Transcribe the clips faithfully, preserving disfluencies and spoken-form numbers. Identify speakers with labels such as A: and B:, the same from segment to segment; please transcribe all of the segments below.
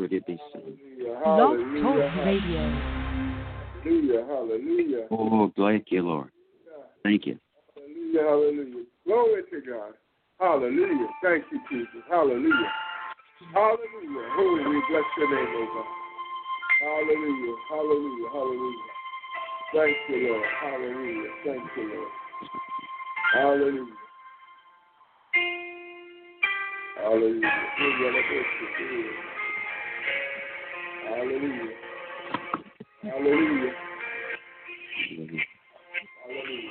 A: could it be so.
B: Blog Talk Radio.
C: Hallelujah, hallelujah.
A: Oh, thank you, Lord. Thank you.
C: Hallelujah, hallelujah. Glory to God. Hallelujah. Thank you, Jesus. Hallelujah. Hallelujah. Oh, we bless your name, oh God. Hallelujah, hallelujah, hallelujah. Thank you, Lord. Hallelujah. Thank you, Lord. Hallelujah. Hallelujah. Hallelujah. Hallelujah. Hallelujah.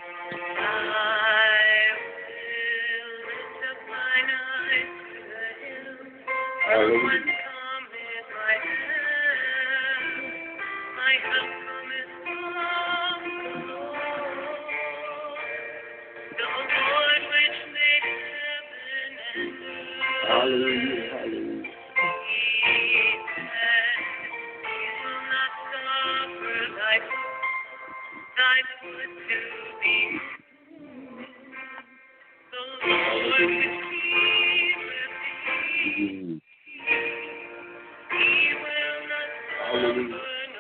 C: Hallelujah. Hallelujah, hallelujah. Hallelujah.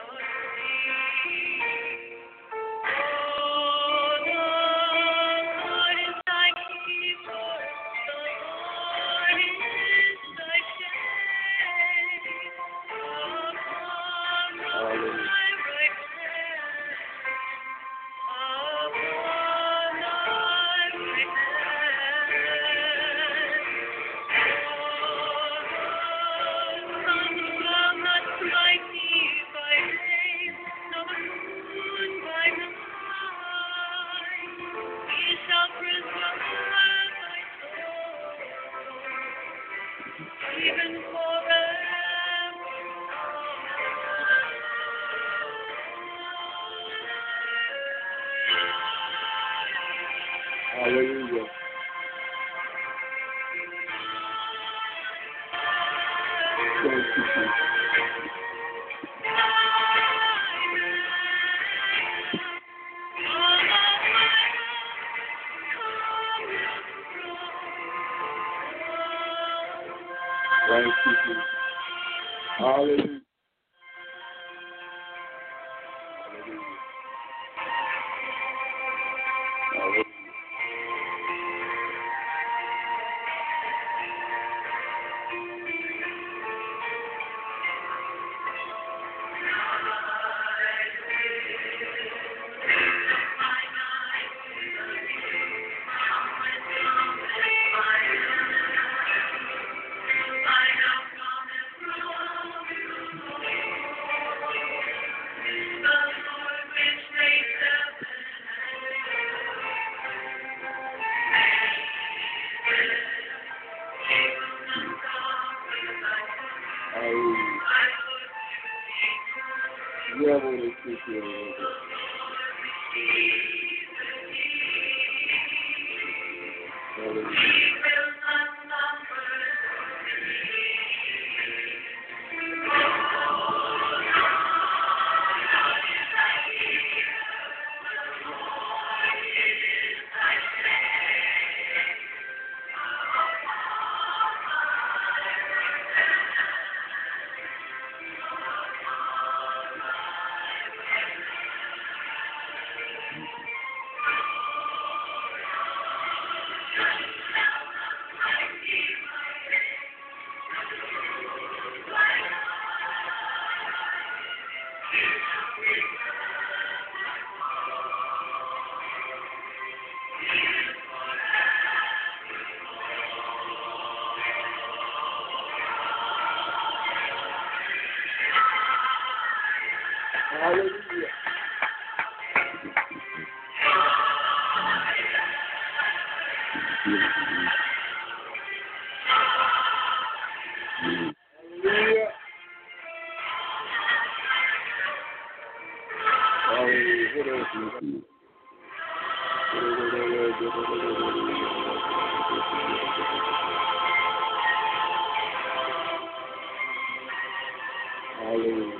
C: Hallelujah. Thank you, Jesus. Thank you, Jesus. Hallelujah. Hallelujah. Yeah, Holy Spirit, Lord. Hallelujah. Hallelujah. Hallelujah. Hallelujah. Hallelujah.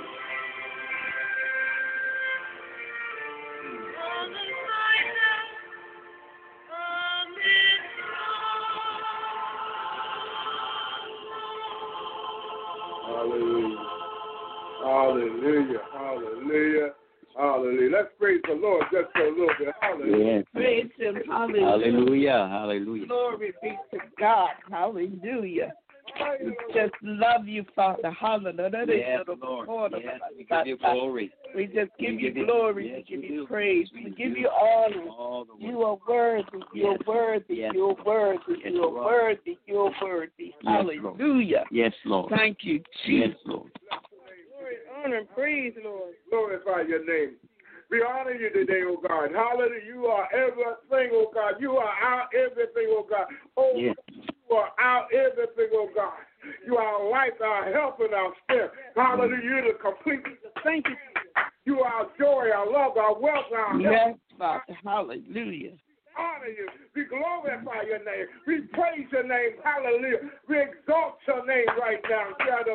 C: Hallelujah. Hallelujah. Hallelujah. Hallelujah. Hallelujah. Let's praise the Lord just for a little bit. Hallelujah.
A: Yes.
D: Praise Him. Hallelujah.
A: Hallelujah. Hallelujah.
D: Glory be to God. Hallelujah. We just love you, Father. Hallelujah.
A: Yes, Lord. Yes, we give you glory.
D: We just give
A: We
D: you
A: give you-
D: glory.
A: yes,
D: we give
A: we
D: you
A: do.
D: praise.
A: We
D: We give
A: do.
D: you honor.
A: All the
D: You
A: way.
D: are worthy. You are
A: Yes.
D: worthy.
A: Yes.
D: You are worthy.
A: Yes,
D: You are
A: Lord.
D: worthy. You are worthy.
A: Lord.
D: Hallelujah.
A: Yes, Lord.
D: Thank you,
A: Yes,
D: Jesus.
A: Lord.
D: Glory, honor, and praise, Lord.
C: Glorify your name. We honor you today, oh God. Hallelujah. You are everything, oh God. You are our everything, oh God. Oh,
A: Yes.
C: you are our everything, oh God. You are our life, our help, and our strength. Hallelujah. You're the complete.
D: Thank you.
C: You are our joy, our love, our wealth, our help.
D: Yes, Father. Hallelujah.
C: Honor you. We glorify your name. We praise your name. Hallelujah. We exalt your name right now.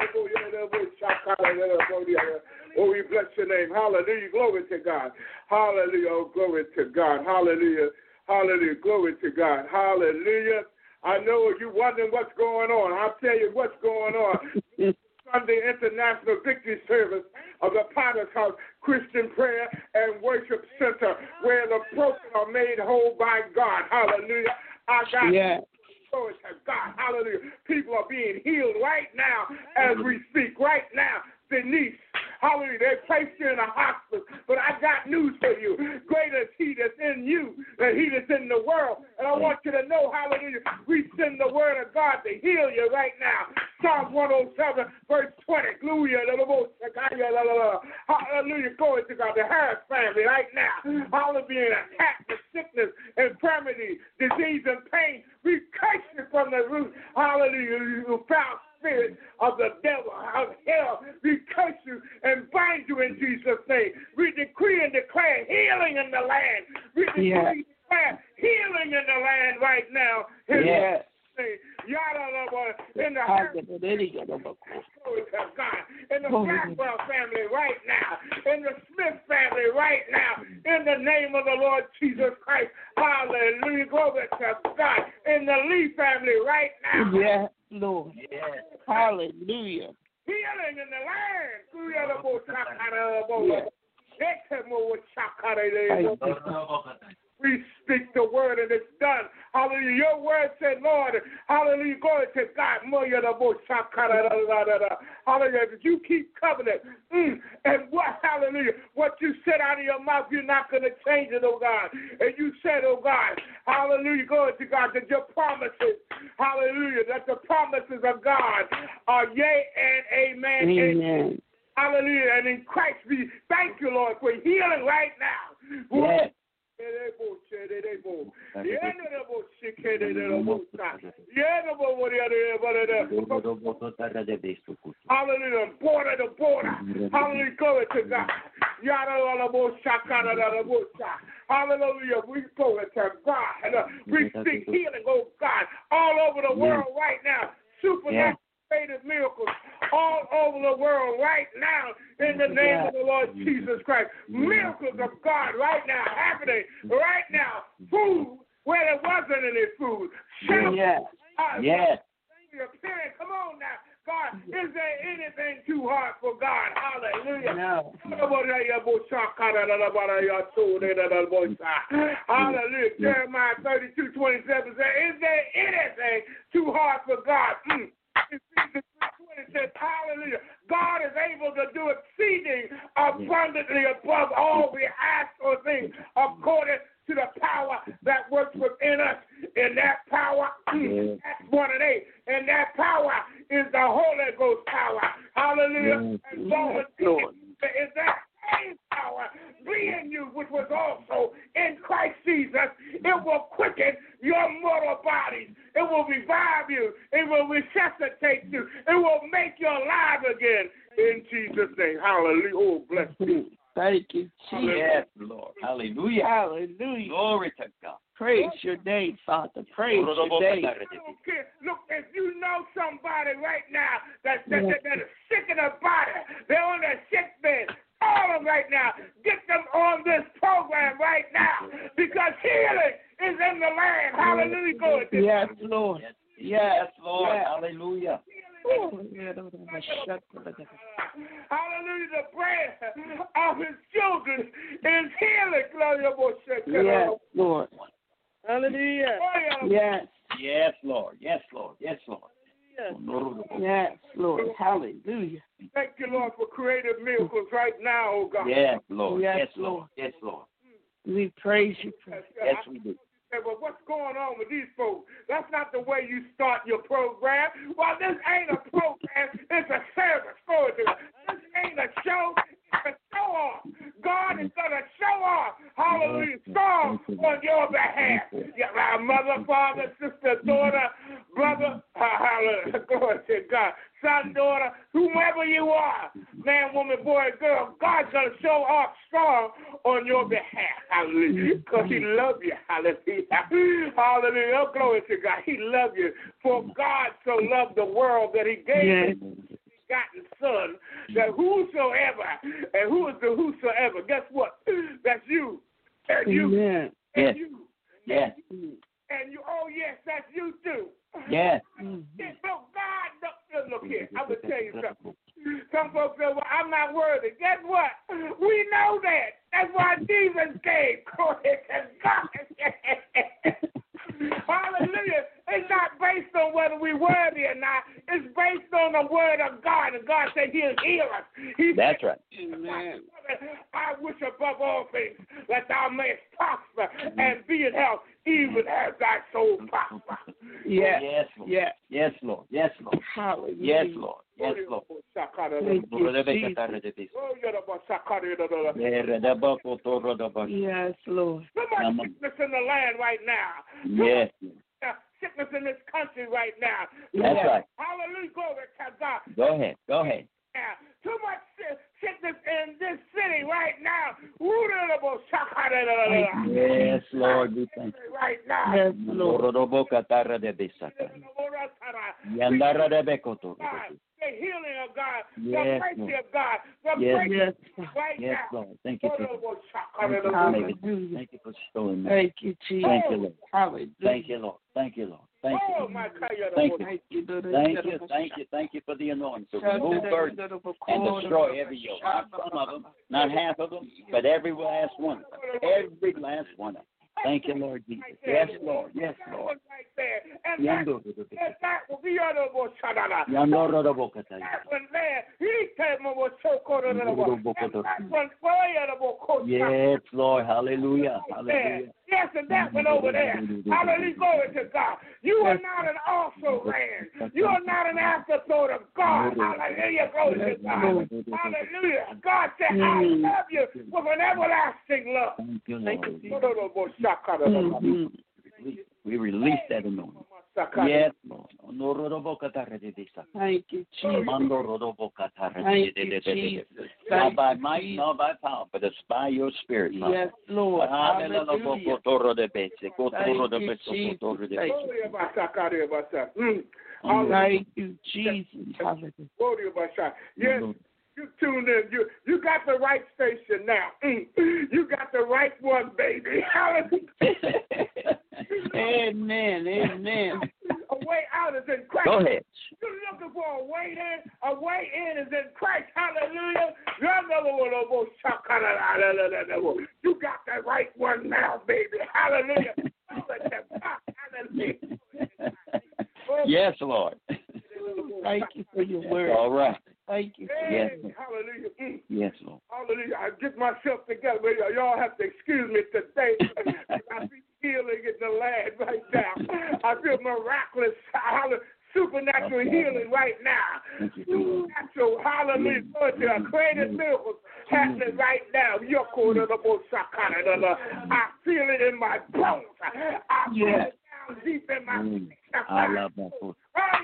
C: Oh, we bless your name. Hallelujah. Glory to God. Hallelujah. Oh, glory to God. Hallelujah. Hallelujah. Glory to God. Hallelujah. I know you're wondering what's going on. I'll tell you what's going on. Sunday International Victory Service of the Potter's House Christian Prayer and Worship Center, where the broken are made whole by God. Hallelujah. I got
D: Yeah.
C: glory to God. Hallelujah. People are being healed right now as we speak. Right now, Denise. Hallelujah. They placed you in a hospital. But I got news for you. Greater is he that's in you than he that's in the world. And I want you to know, hallelujah, we send the word of God to heal you right now. Psalm one oh seven, verse twenty. Hallelujah. Hallelujah. Glory to God. The Harris family right now. Hallelujah. Being attacked with sickness, infirmity, disease, and pain. We curse you from the root. Hallelujah. You foul spirit of the devil, of hell, we curse you and bind you in Jesus' name. We decree and declare healing in the land. We decree
D: Yeah.
C: and declare healing in the land right now. In
D: Yes.
C: in the God, in the Blackwell family right now, in the Smith family right now, in the name of the Lord Jesus Christ. Hallelujah. Glory to God. In the Lee family right now.
D: Yes, Lord.
A: Yes.
D: Hallelujah.
C: Healing in the land. We speak the word and it's done. Hallelujah. Your word said, Lord, hallelujah, glory to God. Hallelujah. If you keep covenant, mm, and what, hallelujah, what you said out of your mouth, you're not going to change it, oh God. And you said, oh God, hallelujah, glory to God, that your promises, hallelujah, that the promises of God are yea and amen.
D: Amen.
C: Hallelujah. And in Christ, we thank you, Lord, for healing right now.
D: Yes.
C: Hallelujah, border to border. Hallelujah, glory to God. Hallelujah, we glory to God. We speak healing, oh God, all over the world right now. Supernatural creative miracles all over the world right now in the name of the Lord Jesus Christ. Miracles of God right now happening right now. Food where there wasn't any food. Shelter.
D: Yes.
A: Yes.
C: Parents, come on now. God, is there anything too hard for God? Hallelujah.
D: No.
C: Hallelujah. Jeremiah thirty-two twenty-seven says, is there anything too hard for God? Mm. Ephesians three twenty says, hallelujah. God is able to do exceeding abundantly above all we ask or think according to the power that works within us. And that power, mm, Acts one and eight, and that power is the Holy Ghost power. Hallelujah. And Lord, is that same power be in you, which was also in Christ Jesus. It will quicken your mortal bodies. It will revive you. It will resuscitate you. It will make you alive again. In Jesus' name. Hallelujah. Oh, bless you.
D: Thank you, Jesus.
A: Yes, Lord. Hallelujah.
D: Hallelujah.
A: Glory to God.
D: Praise your name, Father. Praise your name.
C: Okay. Look, if you know somebody right now that, that, that, that is sick in their body, they're on their sick bed, call them right now. Get them on this program right now because healing is in the land. Hallelujah. Go ahead.
D: Yes, Lord. Yes,
A: Yes, Lord.
D: Yes.
A: Hallelujah.
C: Healing Hallelujah. The prayer of his children is healing. Glory to God.
D: Yes, Lord. Hallelujah. Yes.
A: Yes, Lord. Yes, Lord. Yes, Lord.
D: Yes, Lord. Hallelujah.
C: Thank you, Lord, for creative miracles right now, oh God.
A: Yes, Lord.
D: Yes,
A: Yes,
D: Lord.
A: Lord. Yes, Lord.
D: We praise you.
C: Yes,
A: Yes, we do.
C: Say, well, what's going on with these folks? That's not the way you start your program. Well, this ain't a program. It's a service. Glory to God. This ain't a show. It's a show off. God is going to show off. Hallelujah. Strong on your behalf. Yeah, my mother, father, sister, daughter, brother. Hallelujah. Glory to God. Son, daughter, whomever you are, man, woman, boy, girl, God's going to show off strong on your behalf. Hallelujah. Because he loves you. Hallelujah. Hallelujah. Oh, glory to God. He loves you. For God so loved the world that he gave his begotten Son, that whosoever, and who is the whosoever, guess what? That's you. And you.
D: Amen.
C: And
A: Yes.
C: you.
A: Yes.
C: And you. Oh, yes, that's you too.
A: Yes.
C: Yes, so God, look, look here. I'm going to tell you something. Some folks say, well, I'm not worthy. Guess what? We know that. That's why Jesus came. Glory to God. Hallelujah. It's not based on whether we're worthy or not. It's based on the word of God. And God said he'll heal us. He
A: That's
C: said,
A: right.
D: Amen.
C: I wish above all things that thou mayest prosper and be in health, even as thy soul prosper.
D: Yes.
A: Yes, Lord.
D: Yes.
A: Yes, Lord. Yes, Lord.
D: Hallelujah.
A: Yes, Lord. Yes, Lord.
D: Thank you, Jesus. Yes, Lord.
C: So much sickness in the land right now. So
A: Yes.
C: much sickness in this country right now.
A: That's right.
C: Hallelujah. Glory to God.
A: Go ahead. Go ahead.
C: Now, too much sickness in this city right now.
A: Yes, Lord. We thank you.
C: Right now.
D: Yes, Lord.
C: The healing of God,
A: Yes,
C: the mercy
A: Lord.
C: of God, the
A: Yes,
C: breakthrough
D: Yes.
C: right
A: Yes,
C: now.
A: Lord. Thank you for Thank you for making it.
D: Hallelujah.
A: Thank you for showing me.
D: Thank you, Jesus.
A: Thank you, Lord.
D: Hallelujah.
A: Thank you, Lord. Thank you, Lord. Thank
C: Oh,
A: you.
C: my God.
A: Thank you.
D: Thank you, Lord.
A: Thank you, thank you, thank you for the anointing to remove burdens and destroy every yoke. Not some of them, not half of them, but every last one. Every last one of them. Thank you, Lord Jesus. Yes, Lord. Yes, Lord.
C: Right there. And that, and that will be under the shadada. That one there, he said, "Mo so called it." That one fire,
A: Yes, Lord. Hallelujah. Hallelujah.
C: Yes, and that one over there. Hallelujah. Glory to God. You are not an also ran. You are not an afterthought of God. Hallelujah. Glory to God. Hallelujah. God said, I love you with an everlasting love.
A: Thank you, Lord.
D: Mhm.
A: We release that anointing. Yes, Lord.
D: Thank you, Jesus. Thank you, Jesus.
A: Not
D: Thank
A: by
D: you,
A: might,
D: Jesus.
A: not by power, but it's by your spirit, Father.
D: Yes, Lord. Hallelujah. Thank you, Jesus. Thank you. Thank you, Jesus. Hallelujah.
C: Yes, you tuned in. You you got the right station now. Mm. You got the right one, baby. Hallelujah.
D: Amen. Amen.
C: A way out is in Christ.
A: Go ahead.
C: You're looking for a way in. A way in is in Christ. Hallelujah. You got the right one now, baby. Hallelujah. Hallelujah.
A: Yes, Lord.
D: Thank you for your word.
A: All right.
D: Thank you.
A: Yes,
C: Hey, hallelujah. Mm.
A: Yes, Lord.
C: Hallelujah. I get myself together. Y'all have to excuse me today. I feel healing in the land right now. I feel miraculous, supernatural healing right now. Supernatural, hallelujah. Creative miracles happening right now. I feel it in my bones. I feel
D: Yes.
C: it down deep in my
A: Mm. I love that food.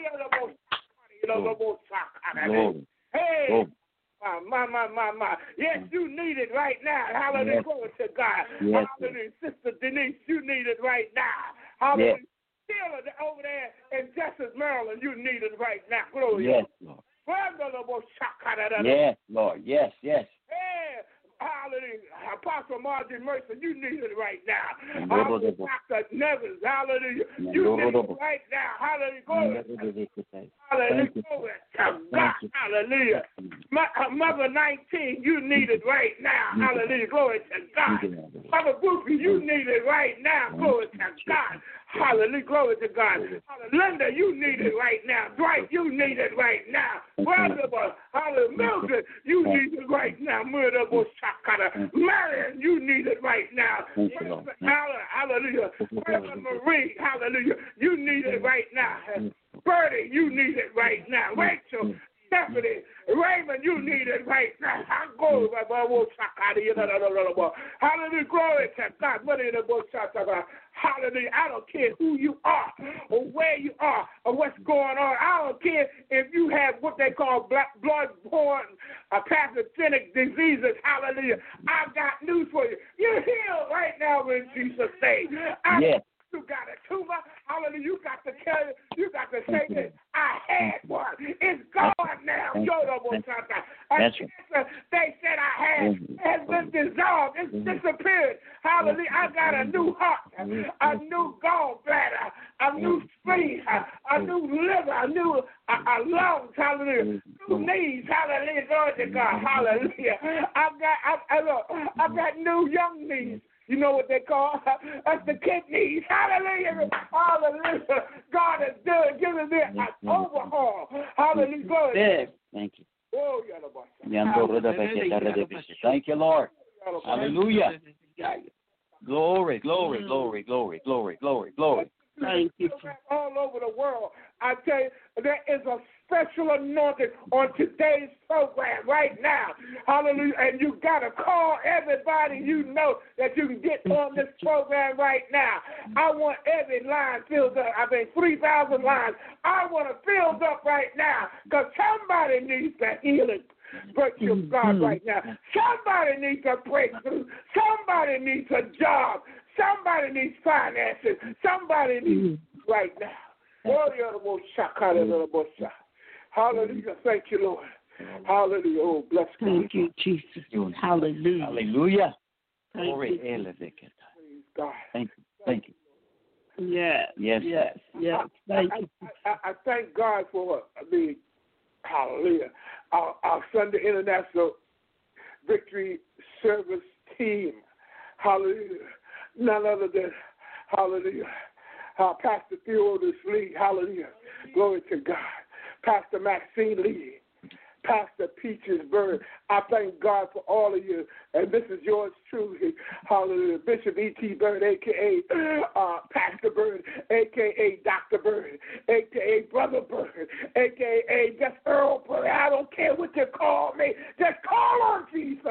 A: Glory.
C: Hey,
A: Glory.
C: my, my, my, my. Yes, you need it right now. Hallelujah.
A: Yes.
C: Glory to God.
A: Yes,
C: Hallelujah. Sister Denise, you need it right now. Hallelujah.
A: Yes.
C: Feel it over there in Justice, Maryland. You need it right now. Glory.
A: Yes, Lord.
C: Yes.
A: Yes, Lord. Yes, yes.
C: Hey, Hallelujah. Apostle Margie Mercer, you need it right now. Hallelujah. Doctor Nevins, hallelujah. You need it right now. Hallelujah. Glory. Hallelujah. Glory to God. Hallelujah. Mother nineteen, you need it right now. Hallelujah. Glory to God. Mother Goofy, you need it right now. Glory to God. Hallelujah. Glory to God. Linda, you need it right now. Dwight, you need it right now. Brother, hallelujah. Mildred, you need it right now. Marion, you need it right now. Hallelujah. Brother Marie, hallelujah. You need it right now. Bertie, you need it right now. Rachel, Stephanie, Raymond, you need it right now. Hallelujah. Glory to God. Hallelujah. I don't care who you are or where you are or what's going on. I don't care if you have what they call black blood-borne uh, pathogenic diseases. Hallelujah. I've got news for you. You're healed right now in Jesus' name. I
A: yes.
C: You got a tumor. Hallelujah. You got to tell you, you got to say that I had one. It's gone now. That's right. They said I had has been dissolved. It's disappeared. Hallelujah. I got a new heart, a new gallbladder, a new spleen, a new liver, a new a, a lungs. Hallelujah. New knees. Hallelujah. Glory to God. Hallelujah. I've got I, I, look, I've got new young knees. You know what they call? That's the kidneys. Hallelujah. Hallelujah. God is doing, giving me an overhaul. Hallelujah. Glory.
A: Thank you.
C: Oh,
A: thank you, Lord. Hallelujah. Glory, glory, glory, glory, glory, glory, glory.
C: Thank you. All over the world. I tell you, there is a special anointing on today's program right now. Hallelujah. And you got to call everybody you know that you can get on this program right now. I want every line filled up. I mean, three thousand lines. I want it filled up right now because somebody needs that healing breakthrough of God right now. Somebody needs a breakthrough. Somebody needs a job. Somebody needs finances. Somebody needs right now. Hallelujah. Thank you, Lord. Hallelujah. Oh, bless God.
D: Thank you, Jesus. Hallelujah.
A: Hallelujah.
D: Thank
A: Glory.
D: you.
C: Praise God.
A: Thank you. Thank you.
D: Yes.
A: Yes.
D: Yes. Yes. Thank
C: I,
D: you.
C: I, I, I thank God for the, hallelujah, our, our Sunday International Victory Service team. Hallelujah. None other than, hallelujah, uh, Pastor Theodis Lee. Hallelujah. Glory to God. Pastor Maxine Lee. Pastor Peaches Bird. I thank God for all of you. And this is yours truly. Hallelujah. Bishop E T. Bird, a k a. Uh, Pastor Bird, a k a. Doctor Bird, a k a. Brother Bird, a k a. just Earl Bird. I don't care what you call me. Just call on Jesus.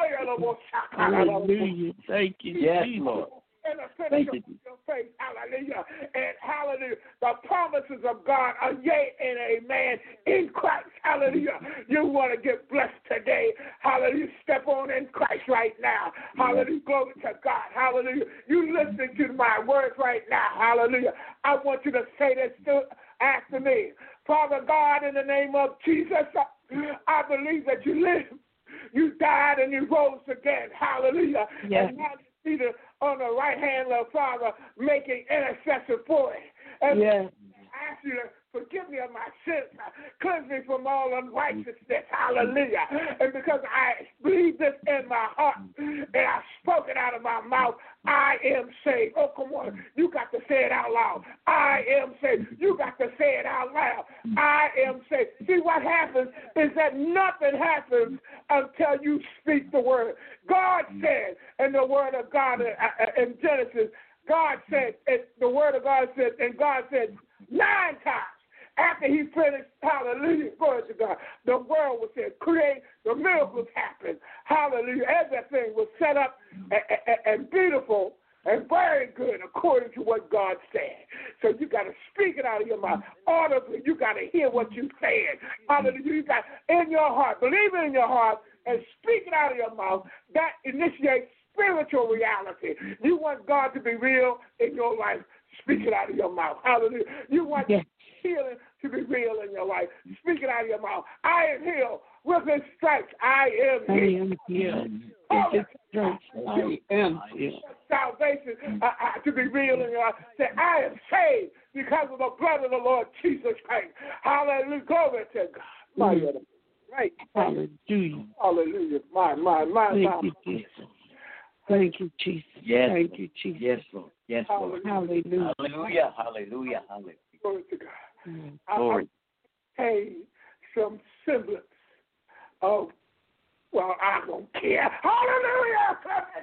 D: Hallelujah. Thank you,
A: yes,
D: Jesus.
A: Lord.
C: And the finish of your faith. Hallelujah. And hallelujah. The promises of God are yea and amen in Christ. Hallelujah. You want to get blessed today. Hallelujah. Step on in Christ right now. Hallelujah. Glory to God. Hallelujah. You listening to my words right now. Hallelujah. I want you to say this to, after me. Father God, in the name of Jesus, I believe that you live. You died and you rose again. Hallelujah.
D: Yes.
C: And now you see the on the right hand of the Father, making intercession for it. And
D: yes.
C: I ask you to forgive me of my sins, cleanse me from all unrighteousness. Hallelujah. And because I believe this in my heart and I spoke it out of my mouth, I am saved. Oh, come on. You got to say it out loud. I am saved. You got to say it out loud. I am saved. See, what happens is that nothing happens until you speak the word. God said in the word of God in Genesis, God said, the word of God said, and God said nine times after he finished, hallelujah, glory to God, the world was said, create, the miracles happened, hallelujah, everything was set up and, and, and beautiful and very good according to what God said. So you got to speak it out of your mouth audibly. You got to hear what you're saying. Hallelujah. You got in your heart, believe it in your heart, and speak it out of your mouth. That initiates spiritual reality. You want God to be real in your life, speak it out of your mouth. Hallelujah. You want yes. healing to be real in your life, speak it out of your mouth. I am healed. with his stripes, I am
D: I
C: healed.
D: am healed. With his stripes, I am healed.
C: Salvation uh, uh, to be real in your life. Say, I am saved because of the blood of the Lord Jesus Christ. Hallelujah. Glory to God. My
D: Mm.
C: God. Right.
D: Hallelujah.
C: Hallelujah. My, my, my,
D: Thank
C: my.
D: you, Jesus. Thank you, Jesus.
A: Yes.
D: Thank you, Jesus.
A: Yes, Lord. Yes, Lord.
D: Hallelujah.
A: Hallelujah. Hallelujah. Hallelujah.
C: Glory to God.
D: Mm.
C: I,
A: Glory.
C: I paid some semblance of, well, I don't care. Hallelujah.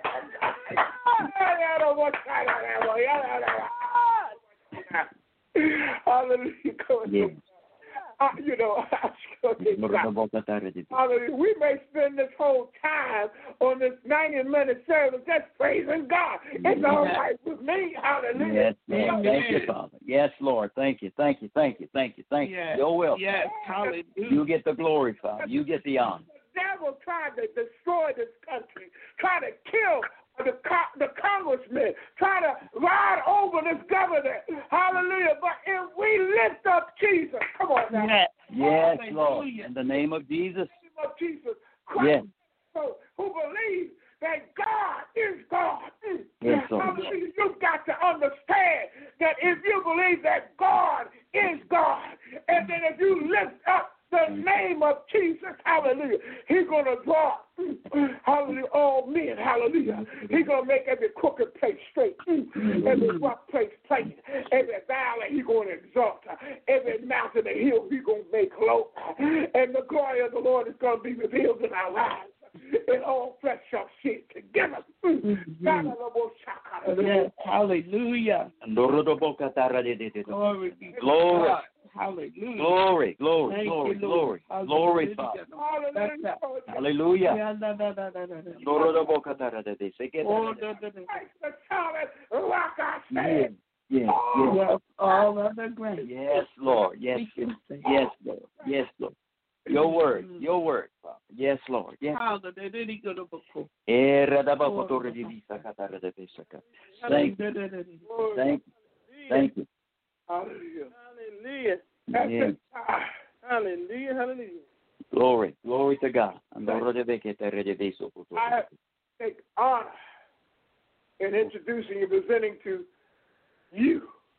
C: Hallelujah.
A: Yeah.
C: Uh, you know, hallelujah. We may spend this whole time on this ninety minute service just praising God. It's all right with me. Hallelujah.
A: Yes, Lord. Thank you, Father. Yes, Lord. Thank you. Thank you. Thank you. Thank you. Thank
D: Yes.
A: you. Your will.
D: Yes. Hallelujah.
A: You get the glory, Father. You get the honor.
C: The devil tried to destroy this country, try to kill the the congressman, try to ride over this governor. Hallelujah. But if we lift up Jesus, come on now.
D: Yes.
A: Yes,
D: Hallelujah.
A: Lord. In the name of Jesus.
C: In the name of Jesus Christ.
A: Yes.
C: So, who believes that God is God.
A: Yes, Lord.
C: Hallelujah. You've got to understand that if you believe that God is God, and then if you lift up the name of Jesus, hallelujah, he's going to draw, hallelujah, all men, hallelujah. He's going to make every crooked place straight, every rough place plain, every valley he's going to exalt, every mountain and hill he's going to make low, and the glory of the Lord is going to be revealed in our lives. And all flesh shall see it together.
D: Mm-hmm. Yes. Hallelujah. Glory. Be to
A: Glory.
D: God. Hallelujah.
A: Glory, glory,
D: Thank
A: glory,
D: you,
A: glory,
D: Lord.
A: glory, Father.
C: Hallelujah.
A: Hallelujah.
D: Yeah, da, da, da, da, da, da. Oh, da, da, da.
C: The solid rock I
A: Yes,
C: stand.
A: yes, yes.
D: Yes, all other grace.
A: Yes, Lord. Yes,
D: We can say.
A: yes, Lord. Yes, Lord. Your word, your word, Father. Yes, Lord. Yes.
D: Hallelujah.
A: Thank you. Thank you. Thank you.
C: Hallelujah.
E: Hallelujah.
A: Yes.
E: Hallelujah. Hallelujah.
A: Glory. Glory to God.
C: I take honor in introducing and presenting to you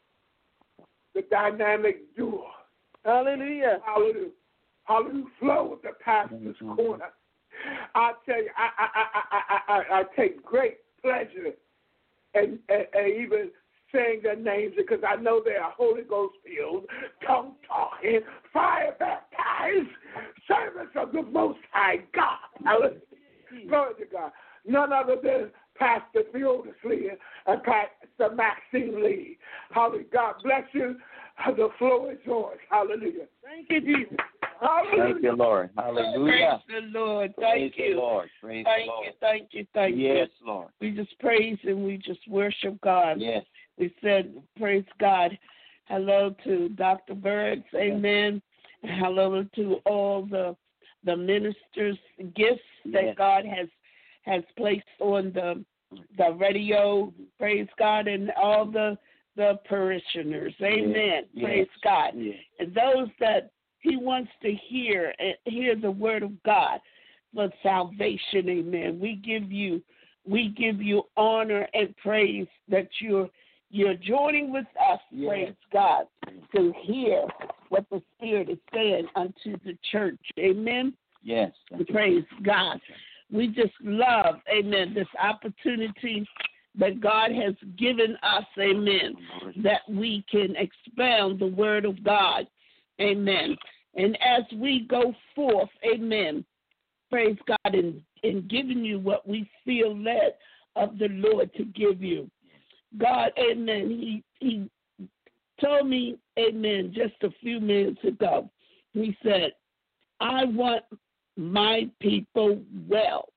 C: the dynamic duo.
E: Hallelujah.
C: Hallelujah. Hallelujah. Flow of the pastor's corner. I tell you, I I I I I, I take great pleasure in, in, in even saying their names because I know they are Holy Ghost filled, tongue talking, fire baptized, servants of the Most High God. Hallelujah. Glory to God. None other than Pastor Theodis Lee and Pastor Maxine Lee. Hallelujah. God bless you. The floor is yours. Hallelujah.
E: Thank you, Jesus.
C: Hallelujah.
A: Thank you, Lord. Hallelujah.
D: Praise the Lord.
A: Praise
D: Thank you.
A: the Lord. Praise
D: Thank
A: the Lord.
D: you. Thank you. Thank you.
A: Yes, Lord.
D: We just praise and we just worship God.
A: Yes.
D: We said, praise God. Hello to Doctor Birds. Amen. And hello to all the the ministers' gifts that
A: Yes.
D: God has has placed on the the radio. Praise God. And all the the parishioners. Amen.
A: Yes.
D: Praise God.
A: Yes.
D: And those that he wants to hear and hear the word of God for salvation. Amen. We give you we give you honor and praise that you're you're joining with us,
A: Yes.
D: praise God, to hear what the Spirit is saying unto the church. Amen.
A: Yes.
D: Praise God. We just love, amen, this opportunity that God has given us, amen, that we can expound the word of God. Amen. And as we go forth, amen, praise God, in, in giving you what we feel led of the Lord to give you. God, amen, he, he told me, amen, just a few minutes ago. He said, I want my people well.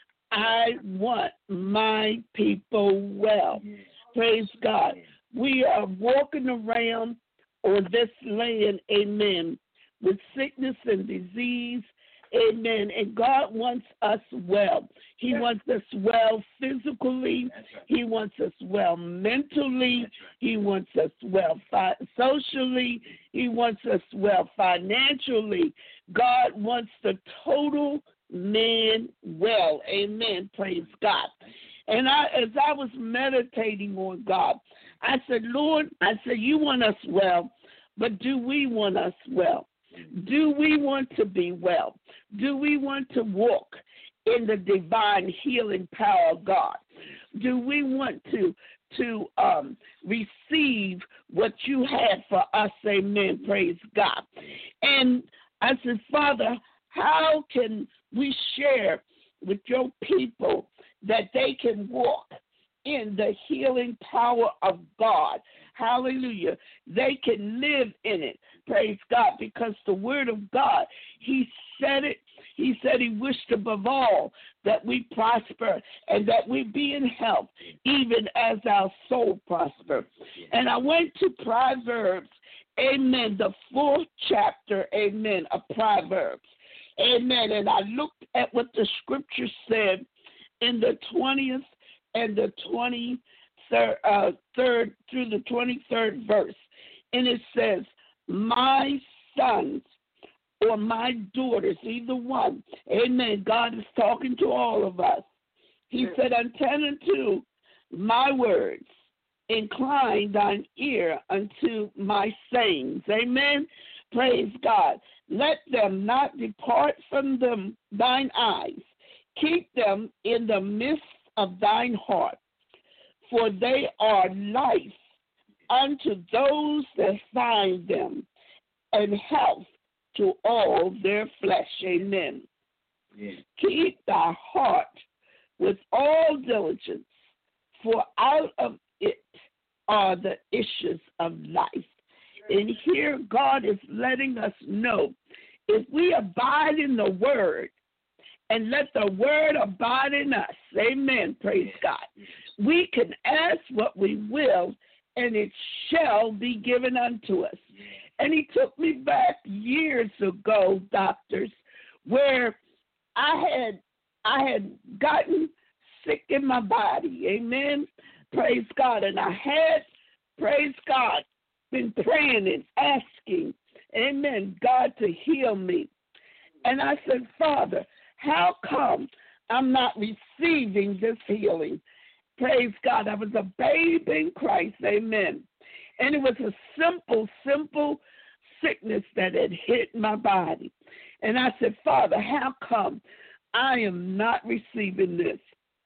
D: I want my people well. Praise God. We are walking around on this land, amen, with sickness and disease, Amen. And God wants us well. He wants us well physically.
A: That's right.
D: He wants us well mentally.
A: That's right.
D: He wants us well fi- socially. He wants us well financially. God wants the total man well. Amen. Praise God. And I, as I was meditating on God, I said, Lord, I said, you want us well, but do we want us well? Do we want to be well? Do we want to walk in the divine healing power of God? Do we want to to um, receive what you have for us? Amen. Praise God. And I said, Father, how can we share with your people that they can walk in the healing power of God? Hallelujah. They can live in it. Praise God. Because the word of God, he said it. He said he wished above all that we prosper and that we be in health, even as our soul prosper. And I went to Proverbs, amen, the fourth chapter, amen, of Proverbs. Amen. And I looked at what the scripture said in the twentieth and the twenty-third uh, third through the twenty-third verse. And it says, my sons or my daughters, either one. Amen. God is talking to all of us. He said, attend unto my words. Incline thine ear unto my sayings. Amen. Praise God. Let them not depart from them thine eyes. Keep them in the midst of thine heart, for they are life unto those that find them, and health to all their flesh. Amen.
A: Yeah.
D: Keep thy heart with all diligence, for out of it are the issues of life. And here God is letting us know, if we abide in the word and let the word abide in us, amen, praise God, we can ask what we will and it shall be given unto us. And he took me back years ago, doctors, where I had I had gotten sick in my body, amen, praise God, and I had, praise God, been praying and asking, amen, God to heal me. And I said, Father, how come I'm not receiving this healing? Praise God. I was a babe in Christ, amen. And it was a simple, simple sickness that had hit my body. And I said, Father, how come I am not receiving this?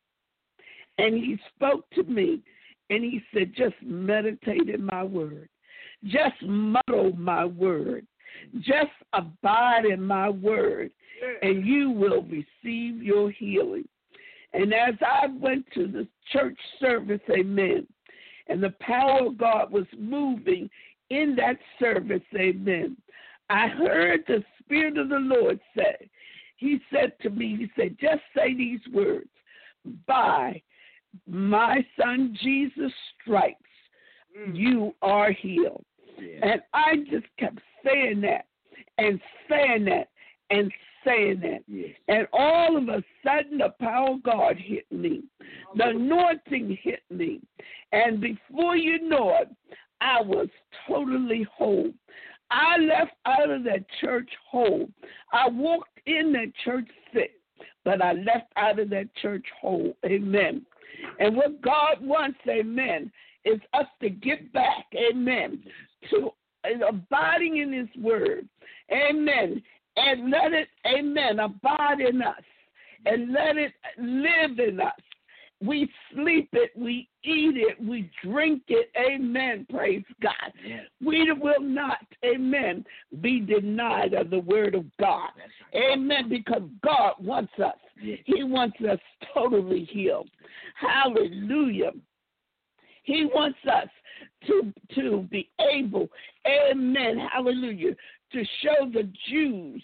D: And he spoke to me, and he said, just meditate in my word. Just muddle my word. Just abide in my word, and you will receive your healing. And as I went to the church service, amen, and the power of God was moving in that service, amen, I heard the Spirit of the Lord say, he said to me, he said, just say these words, by my son Jesus' stripes, you are healed. Yeah. And I just kept saying that and saying that and saying that. Yes. And all of a sudden the power of God hit me. The anointing hit me. And before you know it, I was totally whole. I left out of that church whole. I walked in that church sick, but I left out of that church whole. Amen. And what God wants, amen, is us to get back, amen, to abiding in his word, amen, and let it, amen, abide in us, and let it live in us. We sleep it, we eat it, we drink it, amen, praise God. Yes. We will not, amen, be denied of the word of God, amen, because God wants us. Yes. He wants us totally healed. Hallelujah. He wants us to, to be able, amen, hallelujah, to show the Jews,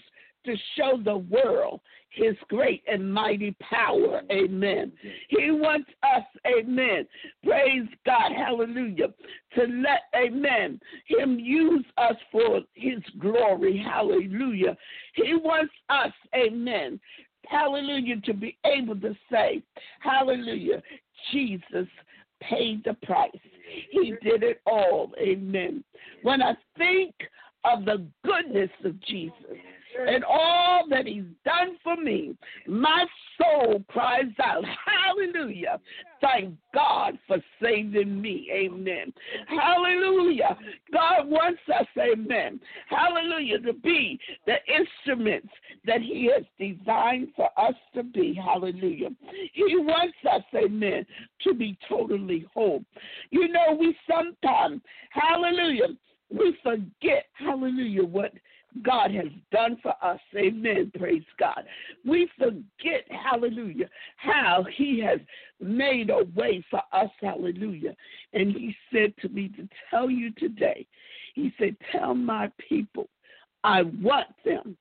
D: to show the world his great and mighty power. Amen. He wants us, amen, praise God, hallelujah, to let, amen, him use us for his glory. Hallelujah. He wants us, amen, hallelujah, to be able to say, hallelujah, Jesus paid the price. He did it all. Amen. When I think of the goodness of Jesus and all that he's done for me, my soul cries out, hallelujah. Thank God for saving me. Amen. Hallelujah. God wants us, amen, hallelujah, to be the instruments that he has designed for us to be. Hallelujah. He wants us, amen, to be totally whole. You know, we sometimes, hallelujah, we forget, hallelujah, what God has done for us. Amen. Praise God. We forget, hallelujah, how he has made a way for us. Hallelujah. And he said to me to tell you today, he said, tell my people, I want them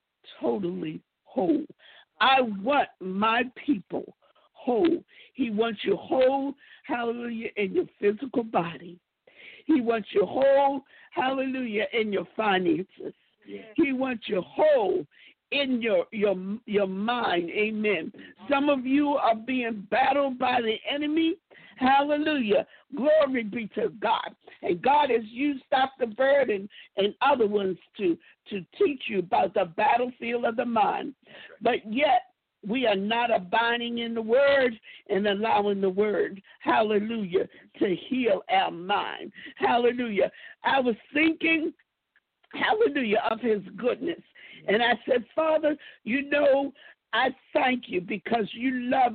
D: totally whole. I want my people whole. He wants you whole, hallelujah, in your physical body. He wants you whole, hallelujah, in your finances. Yeah. He wants you whole in your, your, your mind. Amen. Some of you are being battled by the enemy. Hallelujah. Glory be to God. And God has used Doctor Bird and, and other ones to, to teach you about the battlefield of the mind. But yet, we are not abiding in the word and allowing the word, hallelujah, to heal our mind. Hallelujah. I was thinking, hallelujah, of his goodness. And I said, Father, you know, I thank you because you love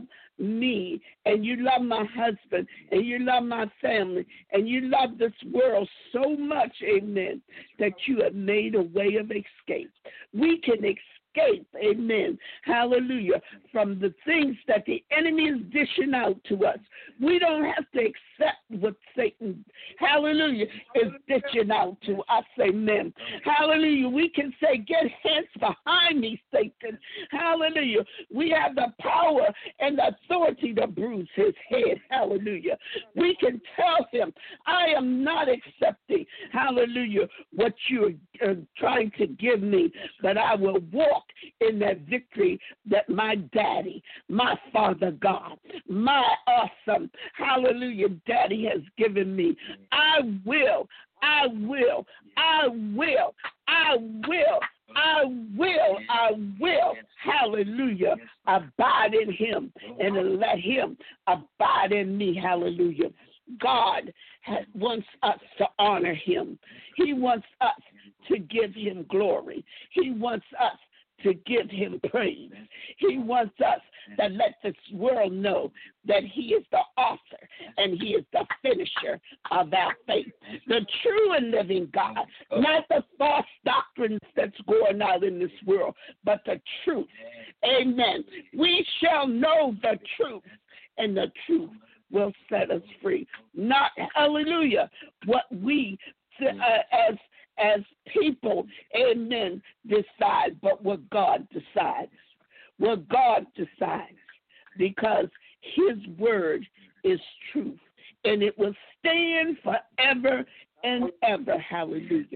D: me and you love my husband and you love my family and you love this world so much, amen, that you have made a way of escape. We can escape. Escape, amen, hallelujah, from the things that the enemy is dishing out to us. We don't have to accept what Satan, hallelujah, is dishing out to us, amen. Hallelujah. We can say, get hence behind me, Satan. Hallelujah. We have the power and the authority to bruise his head. Hallelujah. We can tell him, I am not accepting, hallelujah, what you're uh, trying to give me, but I will walk in that victory that my daddy, my Father God, my awesome, hallelujah, daddy has given me. I will, I will, I will, I will, I will, I will, hallelujah, abide in him and let him abide in me, hallelujah. God has, wants us to honor him. He wants us to give him glory. He wants us to give him praise. He wants us to let this world know that he is the author and he is the finisher of our faith. The true and living God, not the false doctrines that's going out in this world, but the truth. Amen. We shall know the truth, and the truth will set us free. Not, hallelujah, what we uh, as as people, amen, decide, but what God decides. What God decides, because his word is truth, and it will stand forever and ever. Hallelujah.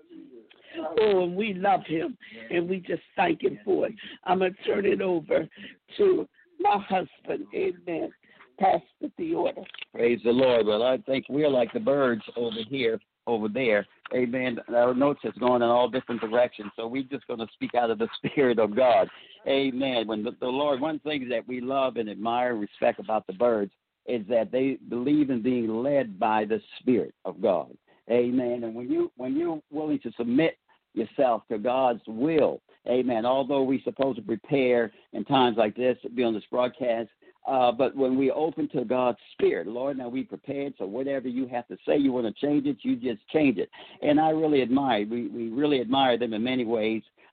D: Oh, and we love him, and we just thank him for it. I'm going to turn it over to my husband, amen, Pastor Theodore.
A: Praise the Lord. Well, I think we're like the birds over here, over there. Amen. Our notes is going in all different directions, so we're just going to speak out of the Spirit of God. Amen. When the, the Lord, one thing that we love and admire and respect about the birds is that they believe in being led by the Spirit of God. Amen. And when you when you're willing to submit yourself to God's will, amen. Although we're supposed to prepare in times like this to be on this broadcast, Uh, but when we open to God's Spirit, Lord, now we prepared, so whatever you have to say, you want to change it, you just change it. And I really admire, we, we really admire them in many ways.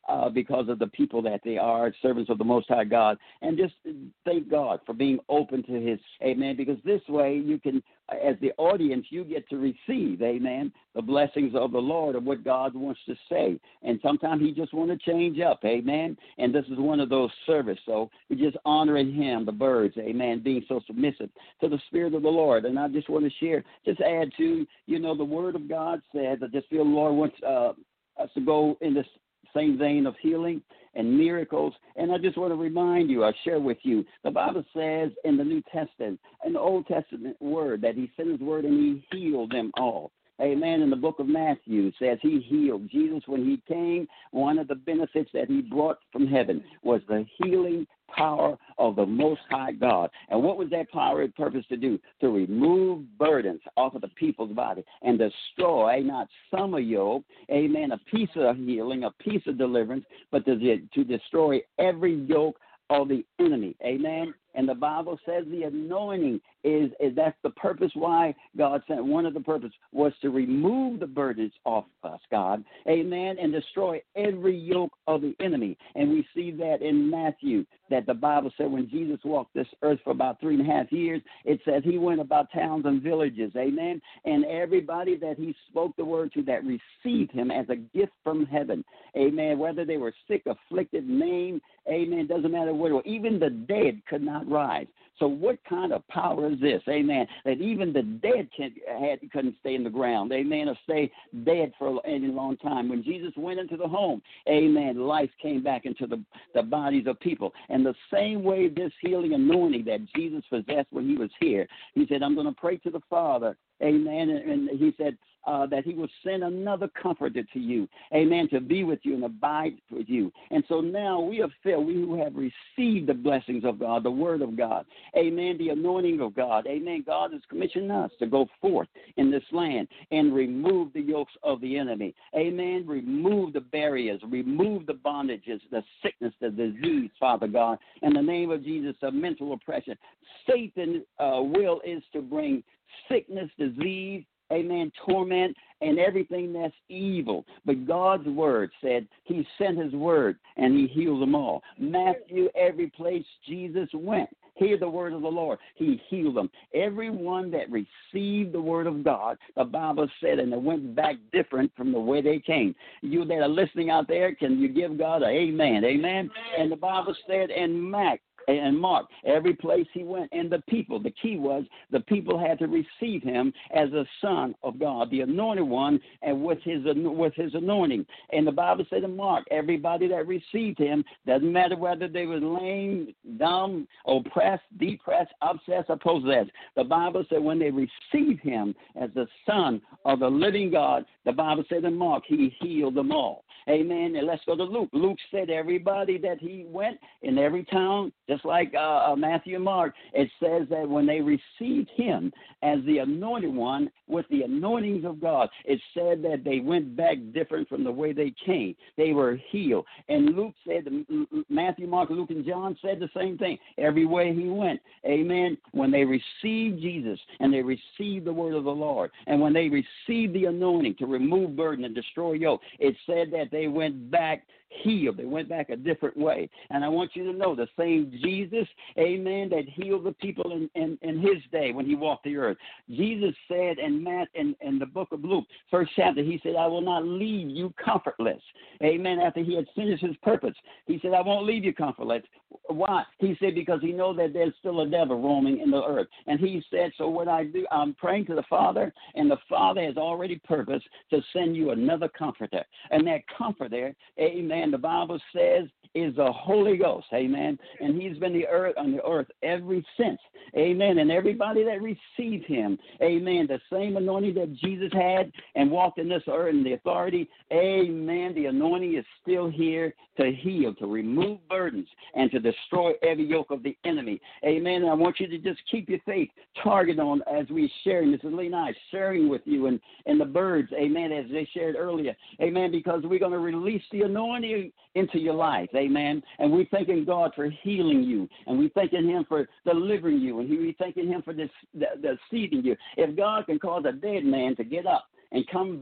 A: uh, because of the people that they are, servants of the Most High God. And just thank God for being open to his, amen, because this way you can, as the audience, you get to receive, amen, the blessings of the Lord of what God wants to say. And sometimes he just want to change up, amen. And this is one of those service. So we're just honoring him, the birds, amen, being so submissive to the Spirit of the Lord. And I just want to share, just add to, you know, the Word of God says, I just feel the Lord wants uh, us to go in this same vein of healing and miracles. And I just want to remind you, I share with you, the Bible says in the New Testament, in the Old Testament word, that he sent his word and he healed them all. Amen. In the book of Matthew, it says he healed. Jesus, when he came, one of the benefits that he brought from heaven was the healing power of the Most High God. And what was that power and purpose to do? To remove burdens off of the people's body and destroy not some of yoke, amen, a piece of healing, a piece of deliverance, but to, to destroy every yoke of the enemy. Amen. And the Bible says the anointing is, is that's the purpose why God sent. One of the purposes was to remove the burdens off us, God. Amen. And destroy every yoke of the enemy. And we see that in Matthew, that the Bible said when Jesus walked this earth for about three and a half years, it says he went about towns and villages. Amen. And everybody that he spoke the word to that received him as a gift from heaven. Amen. Whether they were sick, afflicted, maimed, amen, doesn't matter what it was. Even the dead could not rise. So what kind of power is this? Amen. That even the dead can, had, couldn't stay in the ground. Amen. Or stay dead for any long time. When Jesus went into the home, amen, life came back into the, the bodies of people. And the same way this healing anointing that Jesus possessed when he was here, he said, I'm going to pray to the Father. Amen. And he said uh, that he will send another comforter to you. Amen. To be with you and abide with you. And so now we have filled, we who have received the blessings of God, the word of God. Amen. The anointing of God. Amen. God has commissioned us to go forth in this land and remove the yokes of the enemy. Amen. Remove the barriers. Remove the bondages, the sickness, the disease, Father God. In the name of Jesus, the mental oppression. Satan's uh, will is to bring sickness, disease, amen, torment, and everything that's evil. But God's word said he sent his word and he healed them all. Matthew, every place Jesus went, hear the word of the Lord. He healed them. Everyone that received the word of God, the Bible said, and it went back different from the way they came. You that are listening out there, can you give God an amen? Amen. And the Bible said in Mac, and Mark, every place he went, and the people, the key was the people had to receive him as a son of God, the anointed one, and with his with his anointing. And the Bible said in Mark, everybody that received him, doesn't matter whether they were lame, dumb, oppressed, depressed, obsessed, or possessed. The Bible said when they received him as the son of the living God, the Bible said in Mark, he healed them all. Amen. And let's go to Luke. Luke said everybody that he went in every town, just like uh, Matthew and Mark, it says that when they received him as the anointed one with the anointings of God, it said that they went back different from the way they came. They were healed. And Luke said, Matthew, Mark, Luke, and John said the same thing. Everywhere he went, amen, when they received Jesus and they received the word of the Lord, and when they received the anointing to remove burden and destroy yoke, it said that they went back healed. They went back a different way. And I want you to know the same Jesus, amen, that healed the people in, in, in his day when he walked the earth. Jesus said in, Matt, in, in the book of Luke, first chapter, he said, I will not leave you comfortless. Amen. After he had finished his purpose, he said, I won't leave you comfortless. Why? He said, because he knows that there's still a devil roaming in the earth. And he said, so what I do, I'm praying to the Father, and the Father has already purposed to send you another comforter. And that comforter, amen, the Bible says is the Holy Ghost, amen. And he's been the earth on the earth ever since, amen. And everybody that received him, amen, the same anointing that Jesus had and walked in this earth in the authority, amen, the anointing is still here to heal, to remove burdens, and to destroy every yoke of the enemy, amen. And I want you to just keep your faith targeted on as we sharing. This is Lee and I sharing with you and, and the birds, amen, as they shared earlier, amen, because we're going to release the anointing into your life, amen. And we're thanking God for healing you, and we're thanking him for delivering you, and we're thanking him for this, the, the seeding you. If God can cause a dead man to get up and come back,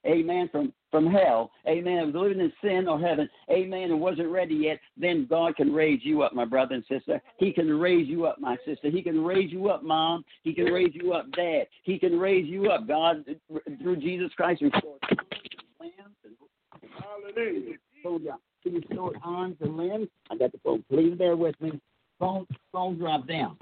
A: amen, from, from hell, amen, was living in sin or heaven, amen, and wasn't ready yet, then God can raise you up, my brother and sister. He can raise you up, my sister. He can raise you up, Mom. He can raise you up, Dad. He can raise you up, God, through Jesus Christ. Restore limbs and
C: Hallelujah.
A: He restored arms and limbs. I got the phone. Please bear with me. Phone, phone dropped down.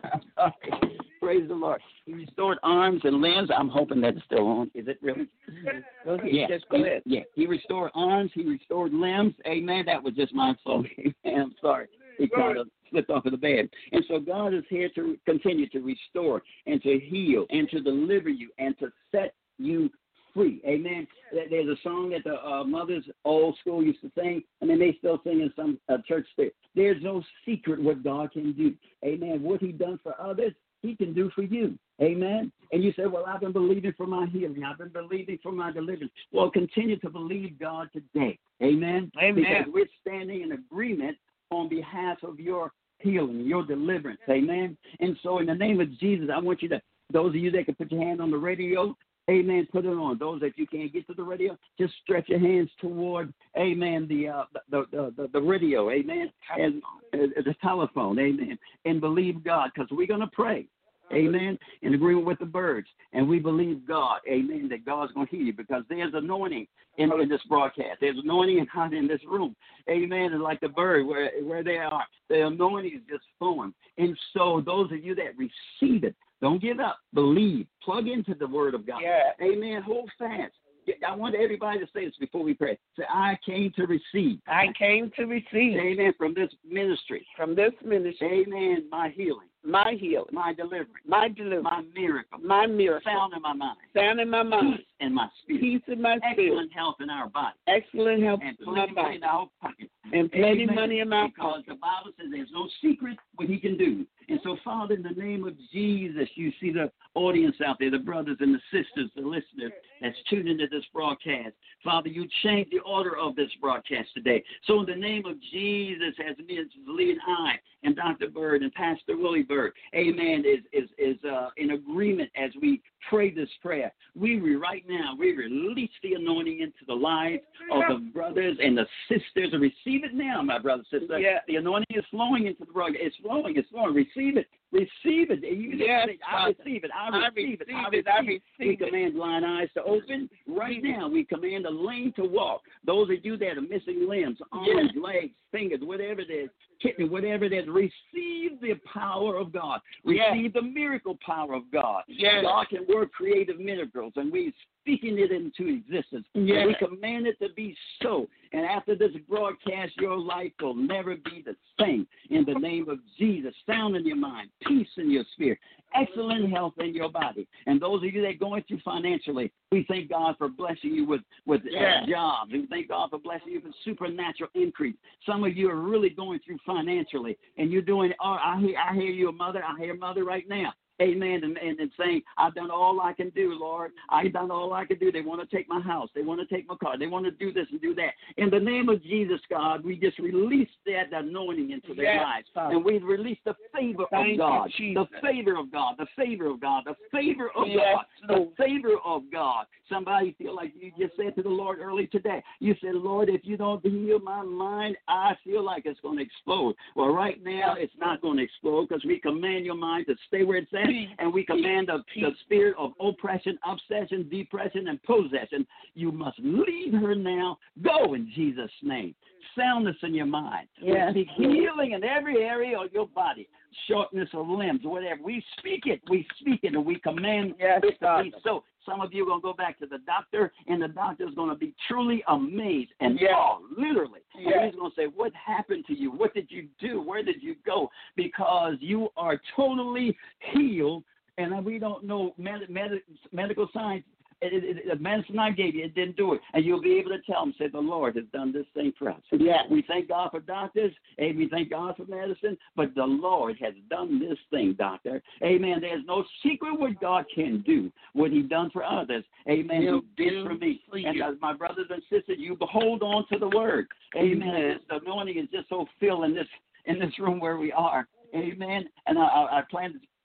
A: Sorry. Praise the Lord. He restored arms and limbs. I'm hoping that's still on. Is it really?
D: Go ahead.
A: Yeah.
D: Just go ahead.
A: Yeah. He restored arms. He restored limbs. Amen. That was just my fault. Amen. I'm sorry. He kind of slipped off of the bed. And so God is here to continue to restore and to heal and to deliver you and to set you free. Amen. There's a song that the uh, mothers old school used to sing, and then they still sing in some uh, church there. There's no secret what God can do. Amen. What he done for others, he can do for you. Amen. And you say, well, I've been believing for my healing. I've been believing for my deliverance. Well, continue to believe God today. Amen.
D: Amen.
A: Because we're standing in agreement on behalf of your healing, your deliverance. Amen. And so in the name of Jesus, I want you to, those of you that can put your hand on the radio, amen, put it on. Those that you can't get to the radio, just stretch your hands toward, amen, the uh, the, the, the the radio, amen, and uh, the telephone, amen, and believe God, because we're going to pray, amen, in agreement with the birds, and we believe God, amen, that God's going to heal you, because there's anointing in, in this broadcast. There's anointing in, in this room, amen, and like the bird, where, where they are, the anointing is just flowing. And so those of you that receive it, don't give up. Believe. Plug into the word of God.
D: Yeah.
A: Amen. Hold fast. I want everybody to say this before we pray. Say, I came to receive.
D: I came to receive.
A: Amen. From this ministry.
D: From this ministry.
A: Amen. My healing.
D: My healing.
A: My deliverance.
D: My deliverance.
A: My miracle.
D: My miracle.
A: Sound in my mind.
D: Sound in my mind.
A: Peace in my spirit.
D: Peace in my spirit.
A: Excellent health in our body.
D: Excellent health
A: and
D: in my
A: plenty
D: body.
A: in our pocket.
D: And plenty
A: Amen.
D: money in my
A: because
D: pocket.
A: Because the Bible says there's no secret what he can do. And so, Father, in the name of Jesus, you see the audience out there, the brothers and the sisters, the listeners that's tuned into this broadcast. Father, you change the order of this broadcast today. So in the name of Jesus, as Miz Lee and I and Doctor Bird and Pastor Willie Bird, amen, is is is uh, in agreement as we pray this prayer. We right now, we release the anointing into the lives of the brothers and the sisters. Receive it now, my brother, sister.
D: Yeah.
A: The anointing is flowing into the broadcast. It's flowing, it's flowing. Receive it. Receive it. You
D: yes,
A: say, I receive it. I receive it. I receive
D: it. I
A: it. We
D: receive it.
A: command blind eyes to open right now. We command a lame to walk. Those of you that are missing limbs, arms,
D: yes.
A: legs, fingers, whatever it is, kidney, whatever it is, receive the power of God. Receive
D: yes.
A: the miracle power of God.
D: Yes.
A: God can work creative miracles, and we speaking it into existence.
D: Yes.
A: We command it to be so. And after this broadcast, your life will never be the same. In the name of Jesus, sound in your mind, peace in your spirit, excellent health in your body. And those of you that are going through financially, we thank God for blessing you with, with
D: yes.
A: uh, jobs. We thank God for blessing you with supernatural increase. Some of you are really going through financially, and you're doing, oh, I hear, I hear you, a mother. I hear mother right now. Amen. And, and, and saying, I've done all I can do, Lord. I've done all I can do. They want to take my house. They want to take my car. They want to do this and do that. In the name of Jesus, God, we just release that anointing into their
D: yes,
A: lives.
D: Father.
A: And we release the favor
D: Thank
A: of God.
D: you,
A: The favor of God. The favor of God. The favor of
D: yes,
A: God.
D: Lord.
A: The favor of God. Somebody feel like you just said to the Lord early today. You said, Lord, if you don't heal my mind, I feel like it's going to explode. Well, right now, it's not going to explode because we command your mind to stay where it's at, and we command the, the spirit of oppression, obsession, depression, and possession. You must leave her now. Go in Jesus' name. Soundness in your mind.
D: Yes.
A: We speak healing in every area of your body. Shortness of limbs, whatever. We speak it. We speak it, and we command
D: yes,
A: it to
D: God.
A: be so. Some of you are going to go back to the doctor, and the doctor is going to be truly amazed and
D: yes.
A: awe, literally.
D: Yes.
A: And he's going to say, what happened to you? What did you do? Where did you go? Because you are totally healed. And we don't know med- med- medical science. It, it, it, the medicine I gave you, it didn't do it. And you'll be able to tell them, say, the Lord has done this thing for us.
D: Yeah.
A: We thank God for doctors. And we thank God for medicine. But the Lord has done this thing, doctor. Amen. There's no secret what God can do, what he done for others. Amen.
D: He'll
A: He did for me.
D: for
A: and
D: you.
A: as my brothers and sisters, you hold on to the word. Amen.
D: Amen.
A: The anointing is just so filled in this, in this room where we are. Amen. And I, I, I plan to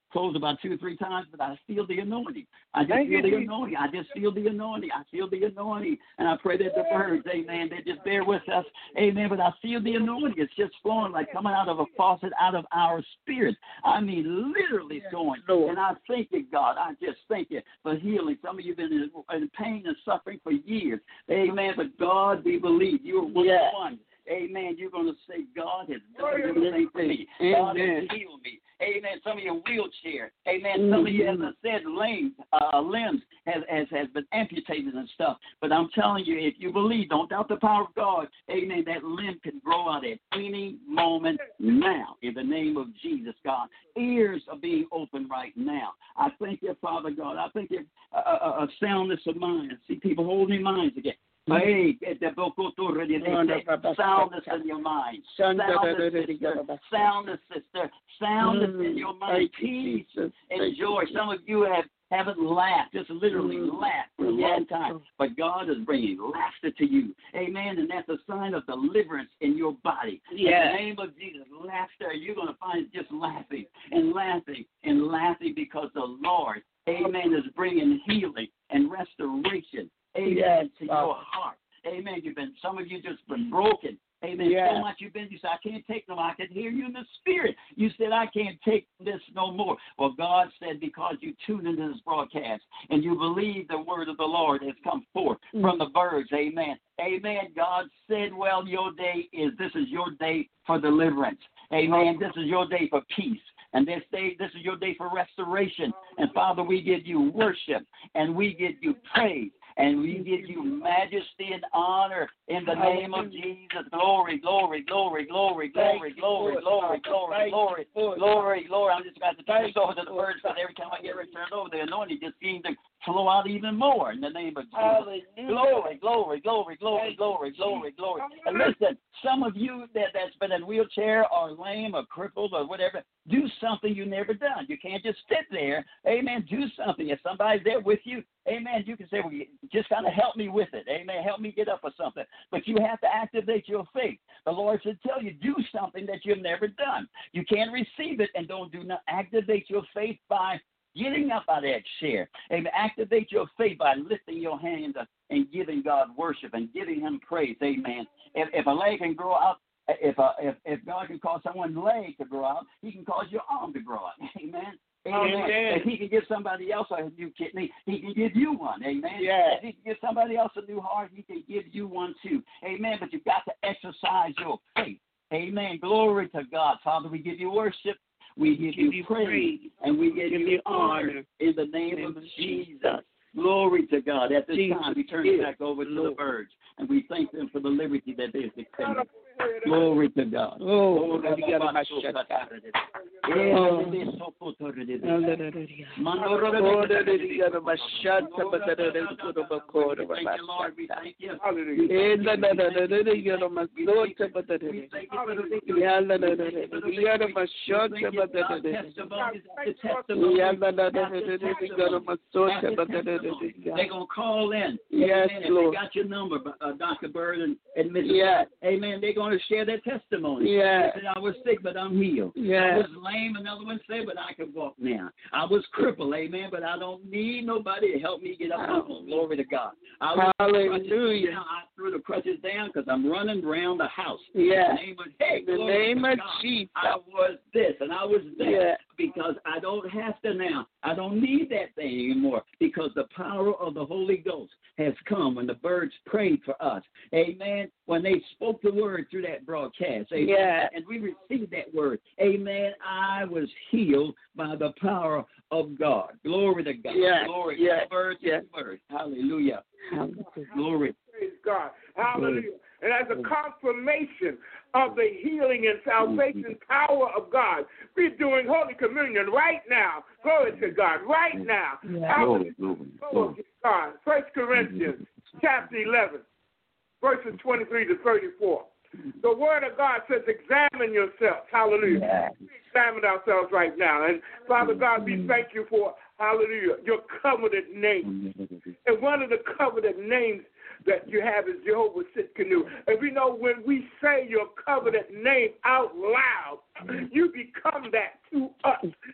A: closed about two or three times, but I feel the anointing. I just
E: Thank
A: feel
E: you,
A: the
E: Jesus.
A: anointing. I just feel the anointing. I feel the anointing. And I pray that the birds, amen, they just bear with us, amen. But I feel the anointing. It's just flowing like coming out of a faucet out of our spirit. I mean, literally it's going. And I thank you, God. I just thank you for healing. Some of you have been in, in pain and suffering for years. Amen. But God, we believe you are one
D: Yes.
A: one. Amen. You're going to say, God has done everything for me. God has healed me. Amen. Some of you wheelchair. Amen. Some of you, as I said, limbs, uh, limbs has, has, has been amputated and stuff. But I'm telling you, if you believe, don't doubt the power of God. Amen. That limb can grow out at any moment now. In the name of Jesus, God. Ears are being opened right now. I thank you, Father God. I thank you a uh, uh, uh, soundness of mind. I see people holding their minds again. Hey, soundness in your mind. Soundness, sister. Soundness, sister. Soundness in your mind. Peace and joy. Some of you have haven't laughed, just literally laughed for a long time. But God is bringing laughter to you. Amen. And that's a sign of deliverance in your body.
D: Yeah.
A: In the name of Jesus, laughter, you're going to find just laughing and laughing and laughing because the Lord, amen, is bringing healing and restoration. Amen.
D: Yes,
A: to your heart. Amen. You've been, some of you just been broken. Amen.
D: Yes.
A: So much you've been, you said, I can't take no more. I can hear you in the spirit. You said, I can't take this no more. Well, God said, because you tuned into this broadcast and you believe the word of the Lord has come forth mm. from the birds. Amen. Amen. God said, well, your day is, this is your day for deliverance. Amen. This is your day for peace. And this day, this is your day for restoration. And Father, we give you worship and we give you praise. And we give you majesty and honor in the name of Jesus. Glory, glory, glory, glory, glory, glory, glory, glory, glory, glory, glory. I'm just about to turn this over to the words, but every time I get it turned over, the anointing just seems to flow out even more in the name of Jesus. Glory, glory, glory, glory, glory, glory, glory. And listen, some of you that, that's been in a wheelchair or lame or crippled or whatever, do something you've never done. You can't just sit there. Amen. Do something. If somebody's there with you, amen, you can say, well, just kind of help me with it. Amen. Help me get up or something. But you have to activate your faith. The Lord should tell you, do something that you've never done. You can't receive it and don't do not activate your faith by getting up out of that chair. Amen. Activate your faith by lifting your hands up and giving God worship and giving him praise. Amen. If, if a leg can grow out, if, a, if if God can cause someone's leg to grow out, he can cause your arm to grow out. Amen. Amen. Amen. If he can give somebody else a new kidney, he can give you one. Amen.
D: Yes.
A: If he can give somebody else a new heart, he can give you one too. Amen. But you've got to exercise your faith. Amen. Glory to God. Father, we give you worship. We give, give you praise, praise, and we give, give you honor in the name, name of Jesus. Jesus. Glory to God. At this Jesus time, we turn it back over to Lord. The birds, and we thank them for the liberty that they've extended. Glory to God. Oh, God. Oh, God. They're going to call in.
D: Yes,
A: Amen.
D: Lord.
A: They got your number, uh, Doctor Bird and, and Missus
D: Yes.
A: Amen. They're going to share their testimony.
D: Yes.
A: They said, I was sick, but I'm healed.
D: Yes.
A: I was lame, another one said, but I can walk now. I was crippled, amen, but I don't need nobody to help me get up. Oh, glory to God. I was
D: Hallelujah.
A: Down. I threw the crutches down because I'm running around the house.
D: Yeah.
A: In the name of, hey,
D: In the name of
A: God.
D: Jesus.
A: I was this and I was that.
D: Yeah.
A: Because I don't have to now. I don't need that thing anymore because the power of the Holy Ghost has come when the birds prayed for us. Amen. When they spoke the word through that broadcast. Amen.
D: Yeah.
A: And we received that word. Amen. I was healed by the power of God. Glory to God.
D: Yeah.
A: Glory.
D: Yeah.
A: Birds
D: yeah.
A: and birds. Hallelujah. Hallelujah. Glory.
C: Praise God. Hallelujah. And as a confirmation of the healing and salvation power of God, we're doing Holy Communion right now. Glory to God. Right now.
A: Yeah.
C: Glory, glory, glory to God. First Corinthians chapter eleven, verses twenty-three to thirty-four. The word of God says, examine yourselves. Hallelujah. Yeah. We examine ourselves right now. And Father God, we thank you for, hallelujah, your covenant name. And one of the covenant names that you have is Jehovah Tsidkenu. And we know when we say your covenant name out loud, you become that to us.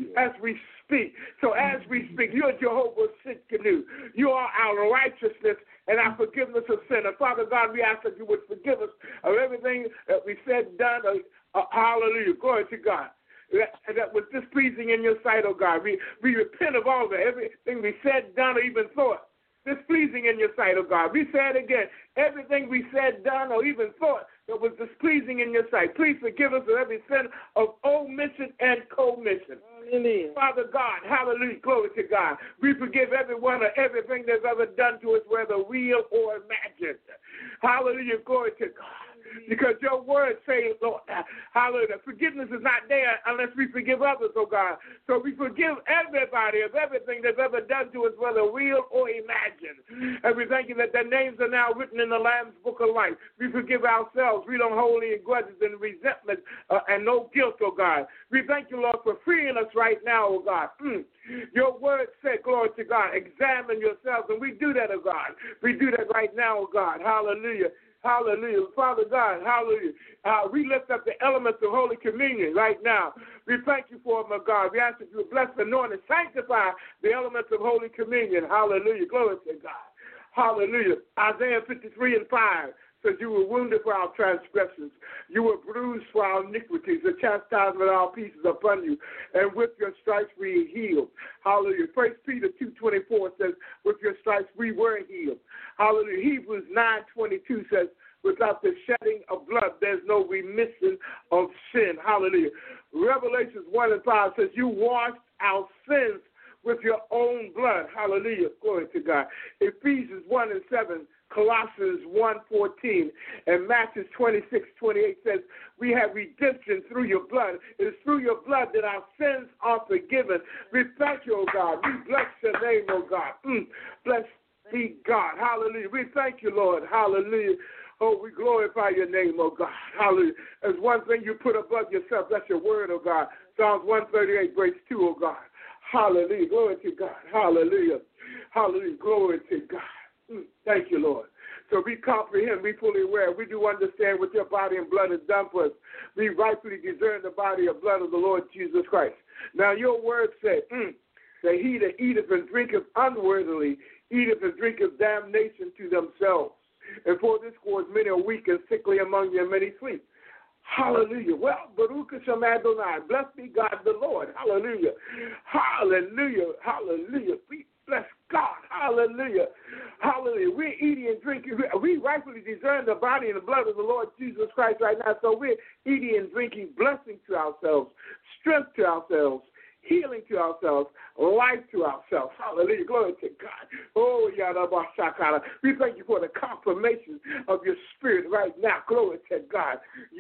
C: as we speak. So as we speak, you're Jehovah Tsidkenu. You are our righteousness and our forgiveness of sin. And Father God, we ask that you would forgive us of everything that we said, done. Uh, uh, hallelujah. Glory to God. That, that was displeasing in your sight, oh God. We, we repent of all of it, everything we said, done, or even thought displeasing in your sight, oh God. We say it again. Everything we said, done, or even thought that was displeasing in your sight. Please forgive us of every sin of omission and commission.
E: Hallelujah.
C: Father God, hallelujah, glory to God. We forgive everyone of everything that's ever done to us, whether real or imagined. Hallelujah, glory to God. Because your word says, Lord, hallelujah, forgiveness is not there unless we forgive others, oh God. So we forgive everybody of everything that's ever done to us, whether real or imagined. And we thank you that their names are now written in the Lamb's Book of Life. We forgive ourselves. We don't hold any grudges and resentment uh, and no guilt, oh God. We thank you, Lord, for freeing us right now, oh God. Mm. Your word said, glory to God, examine yourselves. And we do that, oh God. We do that right now, oh God. Hallelujah. Hallelujah. Father God, hallelujah. Uh, we lift up the elements of Holy Communion right now. We thank you for them, oh God. We ask that you bless, anoint, and sanctify the elements of Holy Communion. Hallelujah. Glory to God. Hallelujah. Isaiah fifty-three and five says, you were wounded for our transgressions. You were bruised for our iniquities. The chastisement of our peace is upon you. And with your stripes we are healed. Hallelujah. First Peter two twenty-four says, with your stripes we were healed. Hallelujah. Hebrews nine twenty-two says, without the shedding of blood, there's no remission of sin. Hallelujah. Revelations one and five says, you washed our sins with your own blood. Hallelujah. Glory to God. Ephesians one and seven, Colossians one fourteen, and Matthew twenty-six twenty-eight says, we have redemption through your blood. It is through your blood that our sins are forgiven. We thank you, oh God. We bless your name, oh God. Mm. Bless be God. Hallelujah. We thank you, Lord. Hallelujah. Oh, we glorify your name, oh God. Hallelujah. There's one thing you put above yourself. That's your word, oh God. Psalms one thirty-eight, verse two, oh God. Hallelujah. Glory to God. Hallelujah. Hallelujah. Glory to God. Mm. Thank you, Lord. So we comprehend, we fully aware, we do understand what your body and blood has done for us. We rightfully discern the body and blood of the Lord Jesus Christ. Now your word said, mm, that he that eateth and drinketh unworthily eateth and drinketh damnation to themselves. And for this cause many are weak and sickly among you, and many sleep. Hallelujah. Well, Baruch Hashem Adonai. Blessed be God the Lord. Hallelujah. Hallelujah. Hallelujah. We bless God. Hallelujah. Hallelujah. We're eating and drinking. We rightfully discern the body and the blood of the Lord Jesus Christ right now. So we're eating and drinking blessing to ourselves, strength to ourselves, healing to ourselves, life to ourselves. Hallelujah. Glory to God. Oh, Yadabashakara. We thank you for the confirmation of your spirit right now. Glory to God.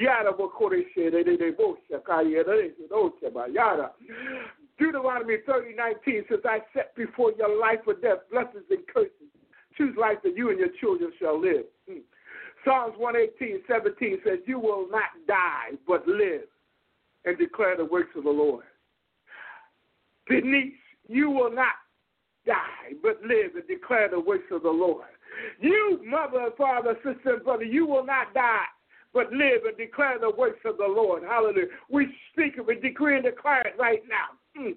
C: Deuteronomy thirty nineteen says, I set before your life or death, blessings and curses. Choose life that you and your children shall live. Hmm. Psalms one eighteen seventeen says, you will not die, but live and declare the works of the Lord. Denise, you will not die, but live and declare the works of the Lord. You, mother, father, sister, and brother, you will not die, but live and declare the works of the Lord. Hallelujah. We speak it, we decree and declare it right now. Mm.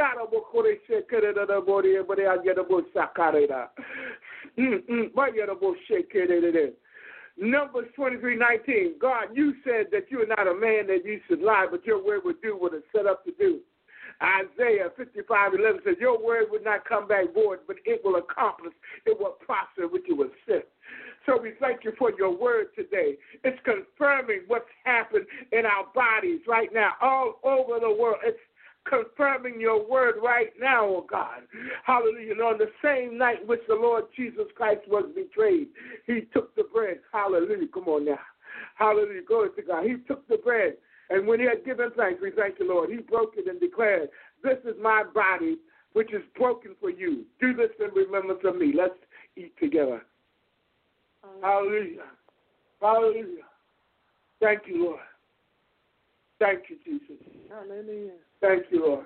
C: Numbers twenty-three nineteen. God, you said that you are not a man that you should lie, but your word would do what it's set up to do. Isaiah fifty-five eleven says, your word would not come back void, but it will accomplish, it will prosper which it was sent. So we thank you for your word today. It's confirming what's happened in our bodies right now, all over the world. It's confirming your word right now, oh God. Hallelujah. And on the same night which the Lord Jesus Christ was betrayed, he took the bread. Hallelujah. Come on now. Hallelujah. Glory to God. He took the bread. And when he had given thanks, we thank you, Lord. He broke it and declared, this is my body, which is broken for you. Do this in remembrance of me. Let's eat together. Hallelujah. Hallelujah. Thank you, Lord. Thank you, Jesus.
E: Hallelujah.
C: Thank you, Lord.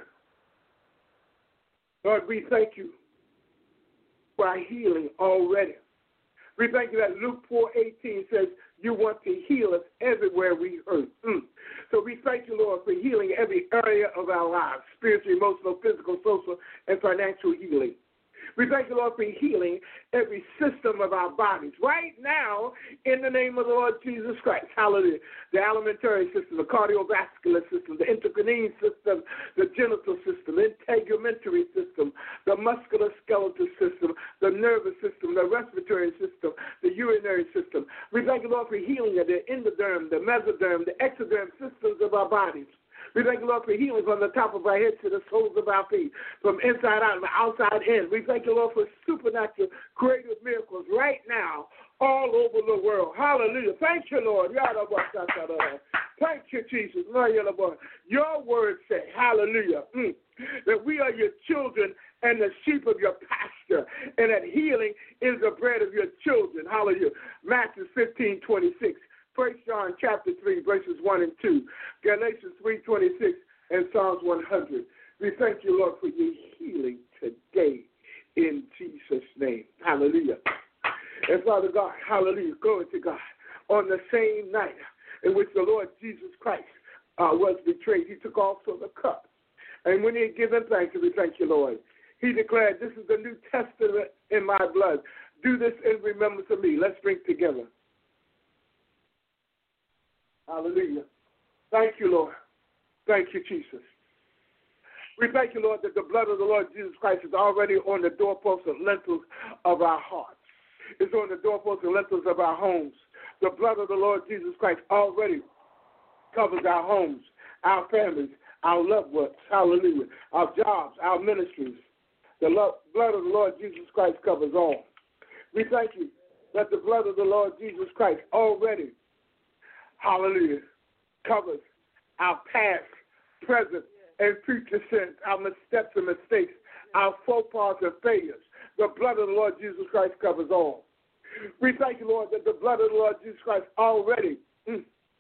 C: Lord, we thank you for our healing already. We thank you that Luke four eighteen says you want to heal us everywhere we hurt. Mm. So we thank you, Lord, for healing every area of our lives, spiritual, emotional, physical, social, and financial healing. We thank you, Lord, for healing every system of our bodies right now in the name of the Lord Jesus Christ. Hallelujah. The alimentary system, the cardiovascular system, the endocrine system, the genital system, the integumentary system, the musculoskeletal system, the nervous system, the respiratory system, the urinary system. We thank you, Lord, for healing of the endoderm, the mesoderm, the exoderm systems of our bodies. We thank you, Lord, for healing from the top of our heads to the soles of our feet, from inside out and outside in. We thank you, Lord, for supernatural creative miracles right now all over the world. Hallelujah. Thank you, Lord. Thank you, Jesus. Your word says, hallelujah, mm, that we are your children and the sheep of your pasture, and that healing is the bread of your children. Hallelujah. Matthew fifteen twenty-six. First John chapter three, verses one and two, Galatians three twenty-six, and Psalms one hundred. We thank you, Lord, for your healing today in Jesus' name. Hallelujah. And Father God, hallelujah, glory to God. On the same night in which the Lord Jesus Christ uh, was betrayed, he took also the cup. And when he had given thanks, we thank you, Lord, he declared, this is the New Testament in my blood. Do this in remembrance of me. Let's drink together. Hallelujah. Thank you, Lord. Thank you, Jesus. We thank you, Lord, that the blood of the Lord Jesus Christ is already on the doorposts and lintels of our hearts. It's on the doorposts and lintels of our homes. The blood of the Lord Jesus Christ already covers our homes, our families, our loved ones, hallelujah, our jobs, our ministries. The love, blood of the Lord Jesus Christ covers all. We thank you that the blood of the Lord Jesus Christ already, hallelujah, covers our past, present, and future sins, our missteps and mistakes, our faux pas and failures. The blood of the Lord Jesus Christ covers all. We thank you, Lord, that the blood of the Lord Jesus Christ already mm,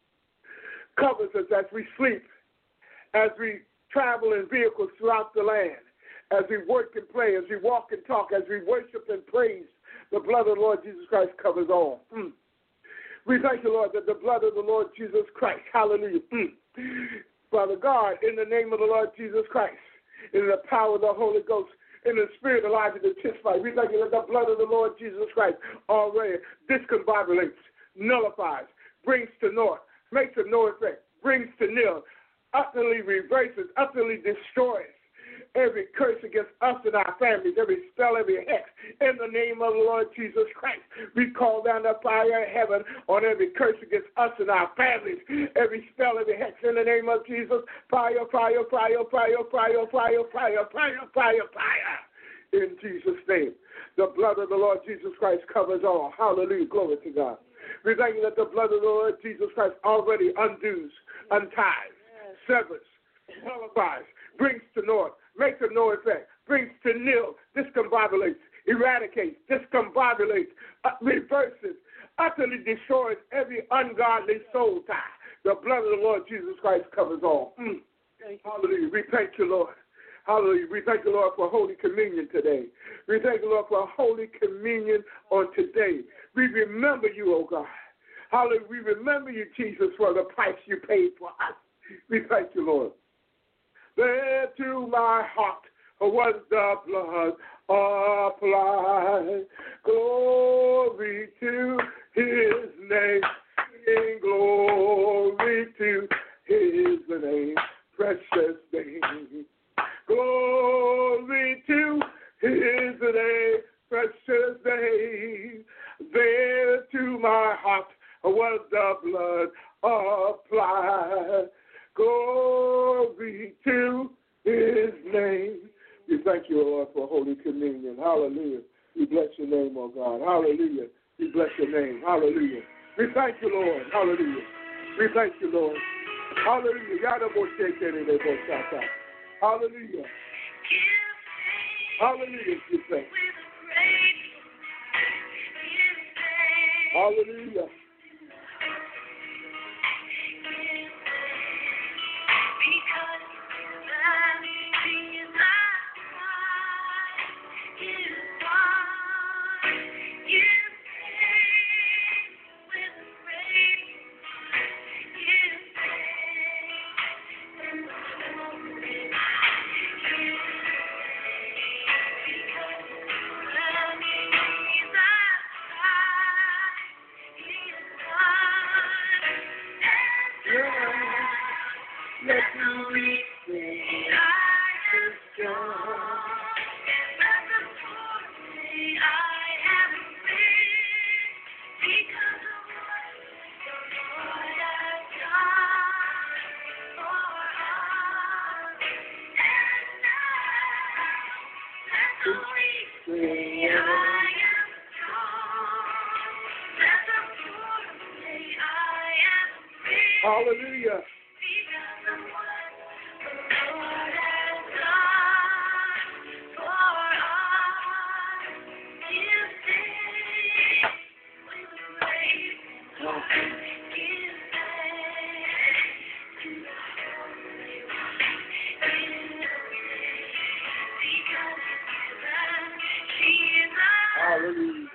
C: covers us as we sleep, as we travel in vehicles throughout the land, as we work and play, as we walk and talk, as we worship and praise. The blood of the Lord Jesus Christ covers all. Mm. We thank you, Lord, that the blood of the Lord Jesus Christ, hallelujah, mm, Father God, in the name of the Lord Jesus Christ, in the power of the Holy Ghost, in the spirit of Elijah the Tishbite, we thank you that the blood of the Lord Jesus Christ already discombobulates, nullifies, brings to naught, makes of no effect, brings to nil, utterly reverses, utterly destroys every curse against us and our families, every spell, every hex, in the name of the Lord Jesus Christ. We call down the fire of heaven on every curse against us and our families, every spell, every hex, in the name of Jesus. Fire, fire, fire, fire, fire, fire, fire, fire, fire, fire, in Jesus' name. The blood of the Lord Jesus Christ covers all. Hallelujah, glory to God. We thank you that the blood of the Lord Jesus Christ already undoes, unties, severs, nullifies, brings to naught, makes of no effect, brings to nil, discombobulates, eradicates, discombobulates, uh, reverses, utterly destroys every ungodly soul tie. The blood of the Lord Jesus Christ covers all. Mm. Hallelujah. We thank you, Lord. Hallelujah. We thank you, Lord, for Holy Communion today. We thank you, Lord, for Holy Communion on today. We remember you, oh God. Hallelujah. We remember you, Jesus, for the price you paid for us. We thank you, Lord. There to my heart was the blood applied. Glory to his name. Sing glory to his name. Precious name. Glory to his name. Precious name. There to my heart was the blood applied. Glory to his name. We thank you, Lord, for Holy Communion. Hallelujah. We bless your name, oh God. Hallelujah. We bless your name. Hallelujah. We thank you, Lord. Hallelujah. We thank you, Lord. Hallelujah. Hallelujah. Hallelujah. We thank you. Hallelujah. Hallelujah. Hallelujah.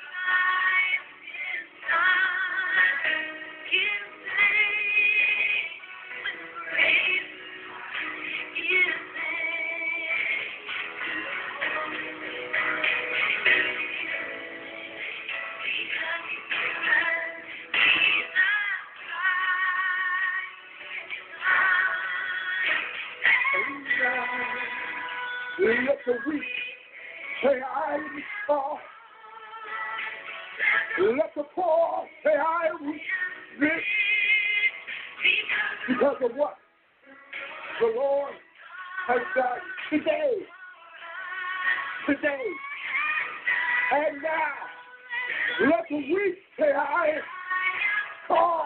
C: Let the weak say I am strong. Let the poor say I am rich. Because of what the Lord has done today. Today. And now. Let the weak say I am strong.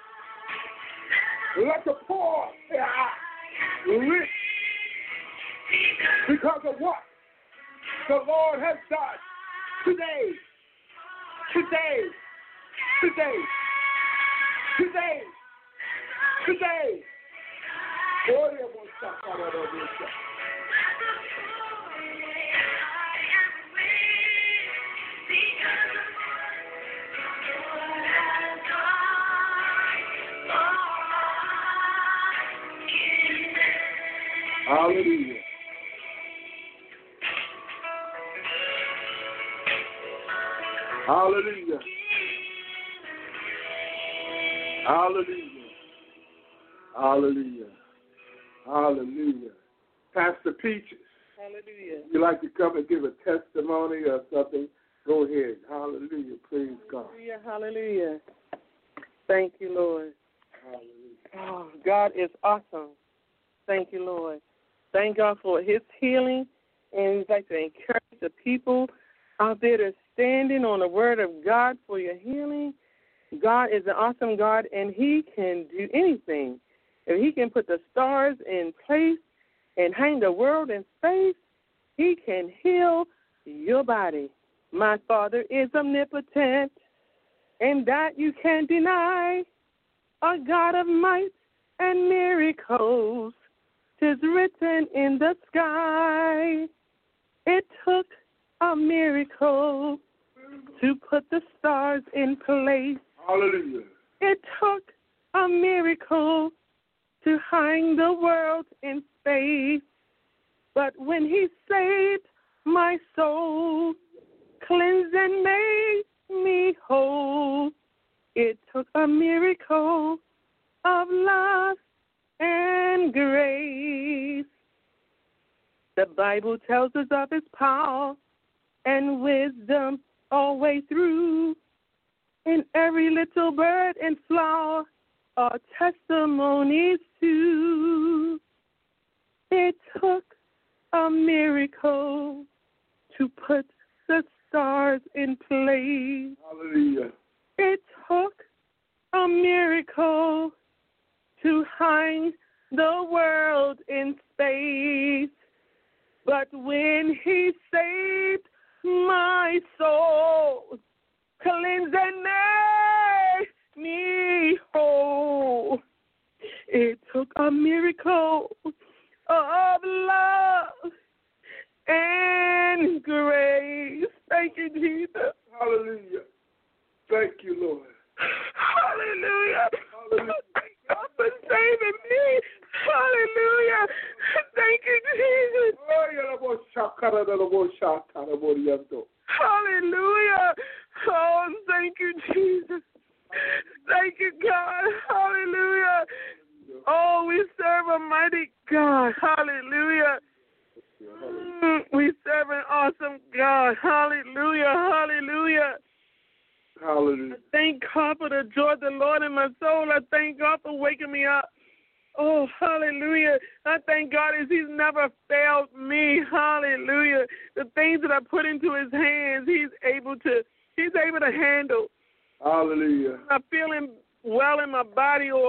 C: Let the poor say I am rich. Because of what the Lord has done today, today, today, today, today. Hallelujah. Hallelujah. Hallelujah. Hallelujah. Hallelujah. Pastor Peaches.
E: Hallelujah.
C: You like to come and give a testimony or something? Go ahead. Hallelujah. Praise God.
E: Hallelujah. Hallelujah. Thank you, Lord.
C: Hallelujah.
E: Oh, God is awesome. Thank you, Lord. Thank God for his healing. And we'd like to encourage the people out there that's standing on the word of God for your healing. God is an awesome God, and he can do anything. If he can put the stars in place and hang the world in space, he can heal your body. My Father is omnipotent, and that you can't deny. A God of might and miracles, 'tis written in the sky. It took a miracle to put the stars in place.
C: Hallelujah.
E: It took a miracle to hang the world in space. But when he saved my soul, cleansed and made me whole, it took a miracle of love and grace. The Bible tells us of his power and wisdom all the way through. In every little bird and flower are testimonies too. It took a miracle to put the stars in place.
C: Hallelujah.
E: It took a miracle to hang the world in space. But when he saved my soul, cleansed and made me whole, it took a miracle of love and grace. Thank you, Jesus.
C: Hallelujah. Thank you, Lord.
E: Hallelujah.
C: Hallelujah.
E: Thank God for saving me. Hallelujah. Thank you, Jesus. Hallelujah. Oh, thank you, Jesus. Thank you, God. Hallelujah. Oh, we serve a mighty God. Hallelujah. Mm, we serve an awesome God. Hallelujah. Hallelujah.
C: Hallelujah.
E: I thank God for the joy of the Lord in my soul. I thank God for waking me up. Oh, hallelujah. I thank God as he's never failed me. Hallelujah. The things that I put into his hands, he's able to, he's able to handle.
C: Hallelujah.
E: I'm not feeling well in my body or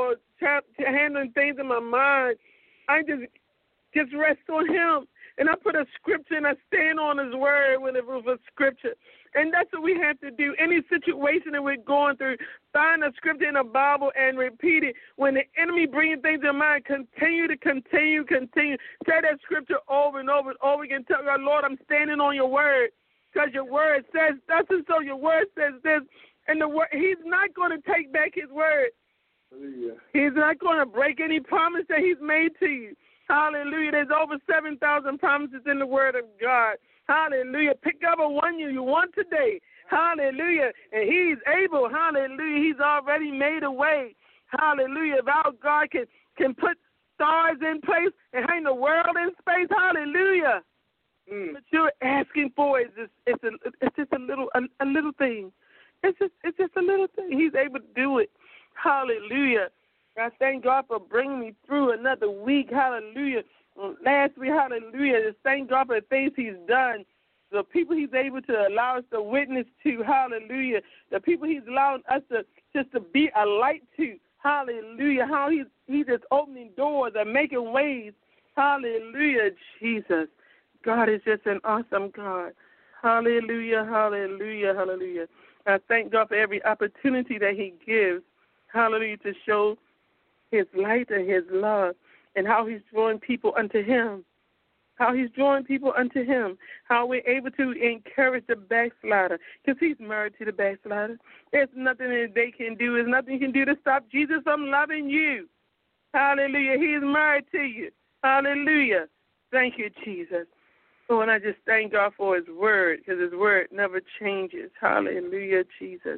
E: tra- handling things in my mind, I just just rest on him. And I put a scripture and I stand on his word when it was a scripture. And that's what we have to do. Any situation that we're going through, find a scripture in the Bible and repeat it. When the enemy brings things in mind, continue to continue, continue. Say that scripture over and over and over again. Tell God, Lord, I'm standing on your word because your word says that's and so your word says this. And the word, he's not going to take back his word.
C: Hallelujah.
E: He's not going to break any promise that he's made to you. Hallelujah. There's over seven thousand promises in the word of God. Hallelujah. Pick up a one you, you want today. Hallelujah. And he's able. Hallelujah. He's already made a way. Hallelujah. If our God can, can put stars in place and hang the world in space. Hallelujah. Mm. What you're asking for is just, it's, a, it's just a little a, a little thing. It's just, it's just a little thing. He's able to do it. Hallelujah. I thank God for bringing me through another week. Hallelujah. Last week, hallelujah. Just thank God for the things he's done. The people he's able to allow us to witness to. Hallelujah. The people he's allowing us to just to be a light to. Hallelujah. How he's, he's just opening doors and making ways. Hallelujah, Jesus. God is just an awesome God. Hallelujah, hallelujah, hallelujah. I thank God for every opportunity that he gives. Hallelujah, to show his light and his love and how he's drawing people unto him, how he's drawing people unto him, how we're able to encourage the backslider because he's married to the backslider. There's nothing that they can do. There's nothing you can do to stop Jesus from loving you. Hallelujah. He's married to you. Hallelujah. Thank you, Jesus. Oh, and I just thank God for his word because his word never changes. Hallelujah, Jesus.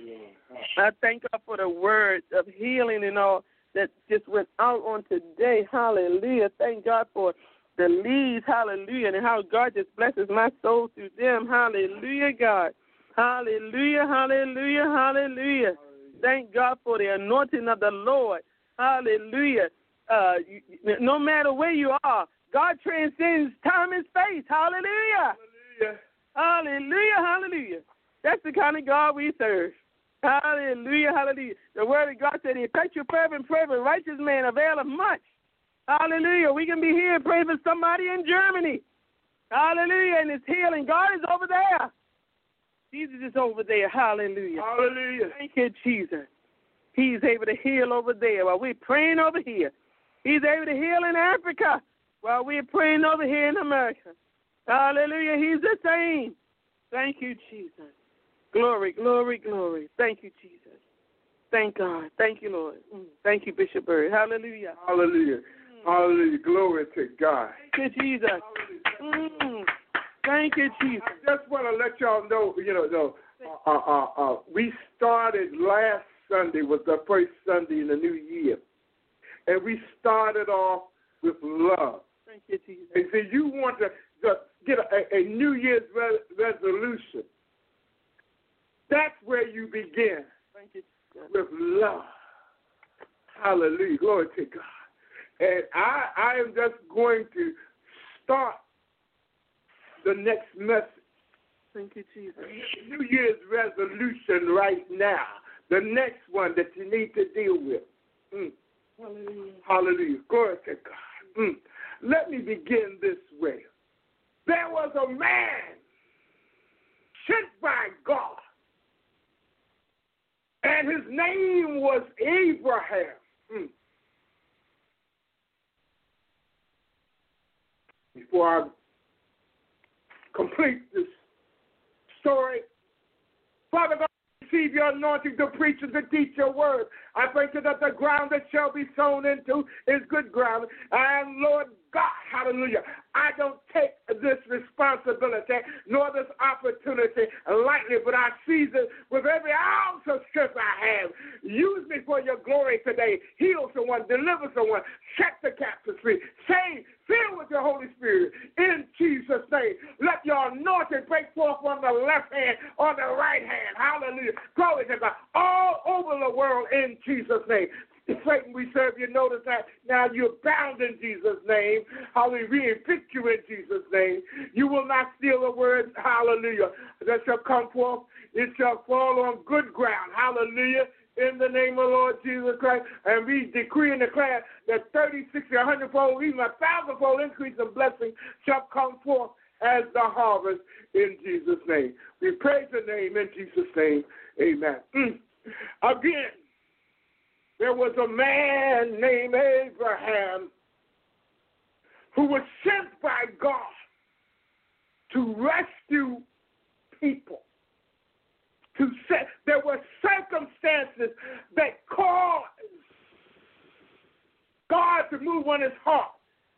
E: I thank God for the word of healing and all that just went out on today. Hallelujah. Thank God for the leads. Hallelujah. And how God just blesses my soul through them. Hallelujah, God. Hallelujah, hallelujah, hallelujah. Thank God for the anointing of the Lord. Hallelujah. Uh, no matter where you are, God transcends time and space. Hallelujah. Hallelujah. Hallelujah, hallelujah. That's the kind of God we serve. Hallelujah, hallelujah. The word of God said, the effectual fervent prayer of a righteous man availeth much. Hallelujah. We can be here praying for somebody in Germany. Hallelujah. And it's healing. God is over there. Jesus is over there. Hallelujah.
C: Hallelujah.
E: Thank you, Jesus. He's able to heal over there while we're praying over here. He's able to heal in Africa while we're praying over here in America. Hallelujah. He's the same. Thank you, Jesus. Glory, glory, glory. Thank you, Jesus. Thank God. Thank you, Lord. Mm. Thank you, Bishop Bird. Hallelujah.
C: Hallelujah. Mm. Hallelujah. Glory to God.
E: Thank you, Jesus. Mm. Thank you, Jesus.
C: I just want to let y'all know, you know, no, uh, uh, uh, we started last Sunday, was the first Sunday in the new year. And we started off with love.
E: Thank you, Jesus.
C: And so you want to, to get a, a New Year's re- resolution. That's where you begin.
E: Thank you, Jesus.
C: With love. Hallelujah. Glory to God. And I, I am just going to start the next message.
E: Thank you, Jesus.
C: New Year's resolution right now. The next one that you need to deal with. Mm.
E: Hallelujah.
C: Hallelujah. Glory to God. Mm. Let me begin this way. There was a man sent by God, and his name was Abraham. Mm. Before I complete this story, Father God, receive your anointing to preach and to teach your word. I thank you that the ground that shall be sown into is good ground. And Lord God, hallelujah, I don't take this responsibility nor this opportunity lightly, but I seize it with every ounce of strength I have. Use me for your glory today. Heal someone, deliver someone, set the captives free, save, fill with your Holy Spirit in Jesus' name. Let your anointing break forth on the left hand, on the right hand. Hallelujah. Glory to God. All over the world in Jesus' name. Satan, we serve you. Notice that now you're bound in Jesus' name. Hallelujah. We evict you in Jesus' name. You will not steal a word, hallelujah, that shall come forth. It shall fall on good ground. Hallelujah. in the name of the Lord Jesus Christ. And we decree and declare that thirty, sixty, a hundredfold, even a thousandfold increase of blessing shall come forth as the harvest in Jesus' name. We praise the name in Jesus' name. Amen. Mm. Again, there was a man named Abraham who was sent by God to rescue people. To set, there were circumstances that caused God to move on his heart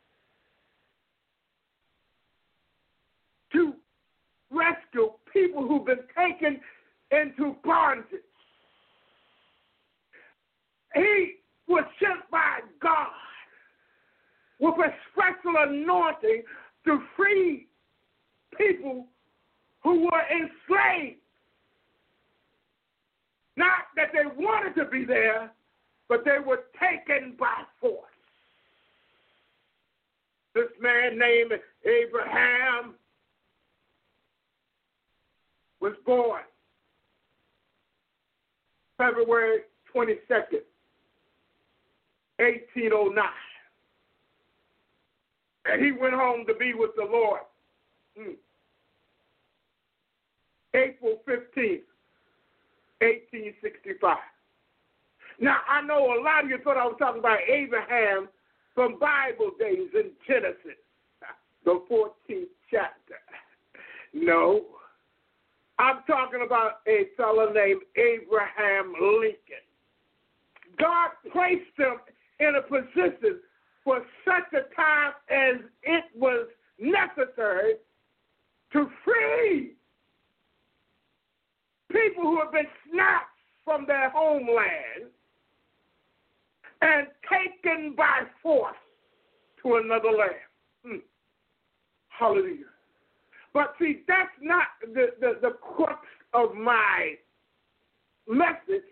C: to rescue people who've been taken into bondage. He was sent by God with a special anointing to free people who were enslaved. Not that they wanted to be there, but they were taken by force. This man named Abraham was born February twenty-second, eighteen oh nine. And he went home to be with the Lord. Hmm. April fifteenth, eighteen sixty-five. Now, I know a lot of you thought I was talking about Abraham from Bible days in Genesis, the fourteenth chapter. No. I'm talking about a fellow named Abraham Lincoln. God placed him in a position for such a time as it was necessary to free people who have been snatched from their homeland and taken by force to another land. Hmm. Hallelujah. But see, that's not the, the, the crux of my message.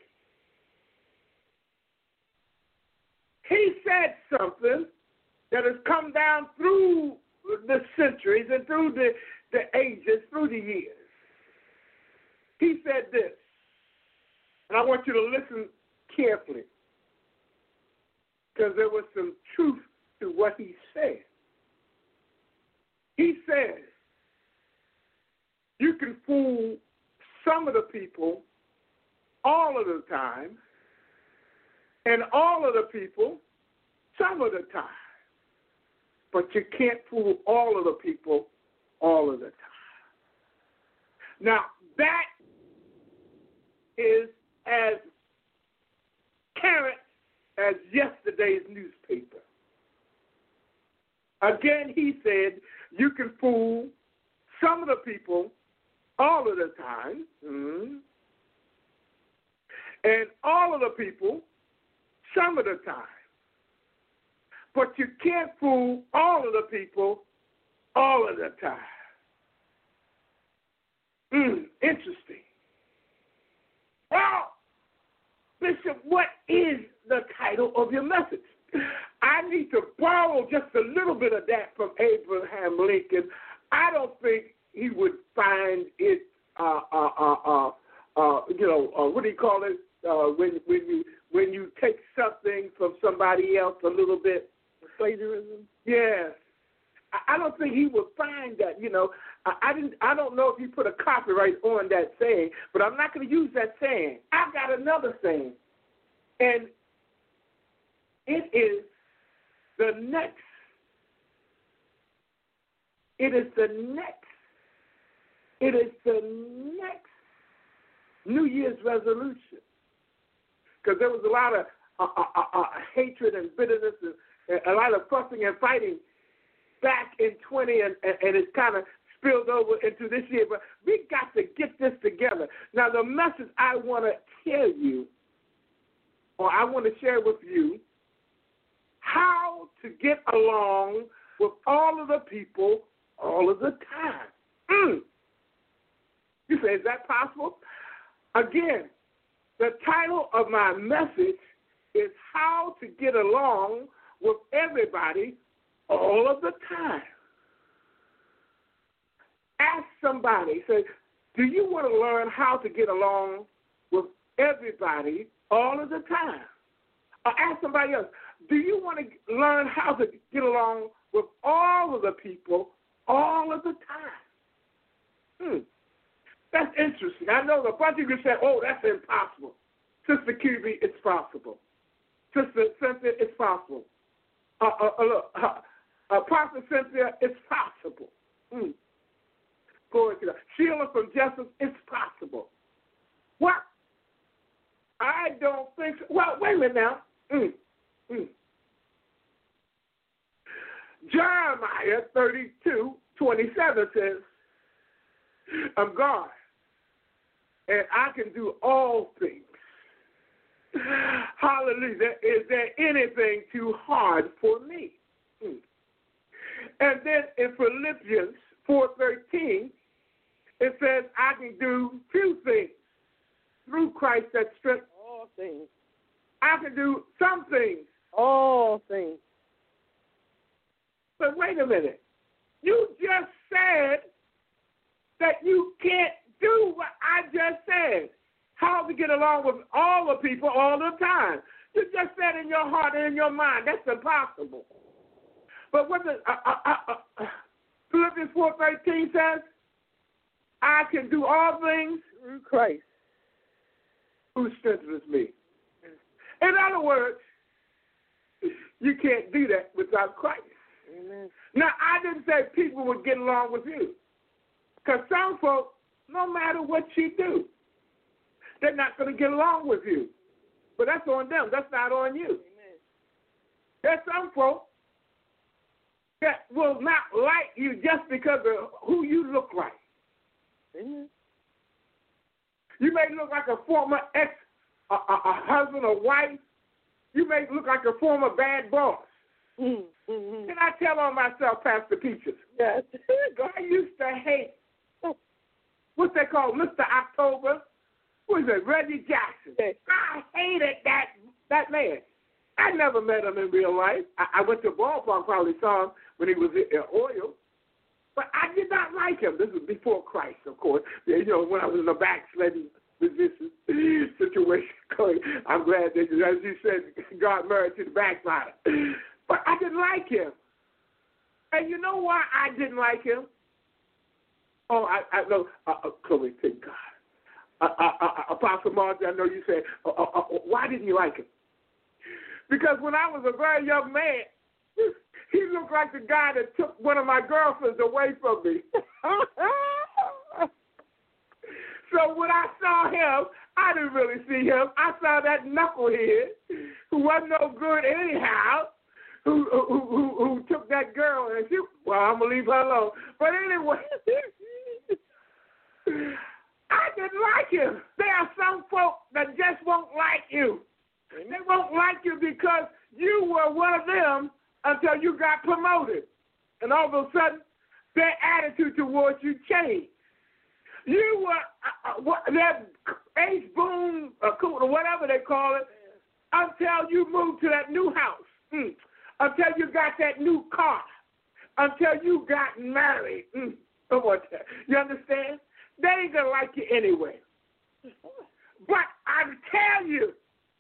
C: He said something that has come down through the centuries and through the, the ages, through the years. He said this, and I want you to listen carefully, because there was some truth to what he said. He said, you can fool some of the people all of the time, and all of the people some of the time. But you can't fool all of the people all of the time. Now, that is as current as yesterday's newspaper. Again, he said, you can fool some of the people all of the time, mm-hmm. and all of the people some of the time. But you can't fool all of the people all of the time. Mm, interesting. Well, Bishop, what is the title of your message? I need to borrow just a little bit of that from Abraham Lincoln. I don't think he would find it, uh, uh, uh, uh, uh, you know, uh, what do you call it? Uh, when when you when you take something from somebody else a little bit. Plagiarism. Yes. I, I don't think he would find that. You know, I, I didn't. I don't know if he put a copyright on that saying, but I'm not going to use that saying. I've got another saying, and it is the next. It is the next. It is the next New Year's resolution. Because there was a lot of uh, uh, uh, hatred and bitterness and, and a lot of fussing and fighting back in twenty, and, and, and it's kind of spilled over into this year. But we got to get this together. Now, the message I want to tell you, or I want to share with you, how to get along with all of the people all of the time. Mm. You say, is that possible? Again, the title of my message is How to Get Along with Everybody All of the Time. Ask somebody, say, do you want to learn how to get along with everybody all of the time. Or ask somebody else, do you want to learn how to get along with all of the people all of the time? Hmm. That's interesting. I know a bunch of you say, oh, that's impossible. Sister Q B, it's possible. Sister Cynthia, it's possible. Uh, uh, uh, look, uh, uh, Prophet Cynthia, it's possible. Hmm. Glory to God. Sheila from Justice, it's possible. What? I don't think so. Well, wait a minute now. Mm. Mm. Jeremiah thirty-two twenty-seven says, I'm God, and I can do all things. Hallelujah. Is there anything too hard for me? Mm. And then in Philippians four thirteen, it says, I can do few things through Christ that strengthens
E: all things.
C: I can do some things.
E: All things.
C: But wait a minute. You just said that you can't do what I just said. How to get along with all the people all the time. You just said in your heart and in your mind, that's impossible. But what the uh, uh, uh, uh, Philippians four thirteen says, I can do all things
E: through Christ
C: who strengthens me. In other words, you can't do that without Christ.
E: Amen.
C: Now, I didn't say people would get along with you. Because some folks, no matter what you do, they're not going to get along with you. But that's on them. That's not on you.
E: Amen.
C: There's some folks that will not like you just because of who you look like.
E: Amen.
C: You may look like a former ex, a, a, a husband or wife. You may look like a former bad boss.
E: Mm-hmm.
C: Can I tell on myself, Pastor Peaches?
E: Yes.
C: I used to hate, what's that called, Mister October? Who is it, Reggie Jackson?
E: Okay.
C: I hated that that man. I never met him in real life. I, I went to a ballpark, probably saw him when he was in oil. But I did not like him. This was before Christ, of course. You know, when I was in a backsliding position situation. I'm glad that, as you said, God married to the backslider. But I didn't like him. And you know why I didn't like him? Oh, I, I know. Uh, uh, Chloe, thank God. Uh, uh, uh, Apostle Margie, I know you said, uh, uh, uh, why didn't you like him? Because when I was a very young man, he looked like the guy that took one of my girlfriends away from me. So when I saw him, I didn't really see him. I saw that knucklehead who wasn't no good anyhow, who who who, who took that girl and she, well, I'm going to leave her alone. But anyway, I didn't like him. There are some folk that just won't like you. They won't like you because you were one of them until you got promoted. And all of a sudden, their attitude towards you changed. You were, uh, uh, that Ace Boone, uh, or whatever they call it, until you moved to that new house, mm. until you got that new car, until you got married. Mm. You understand? They ain't going to like you anyway. But I tell you,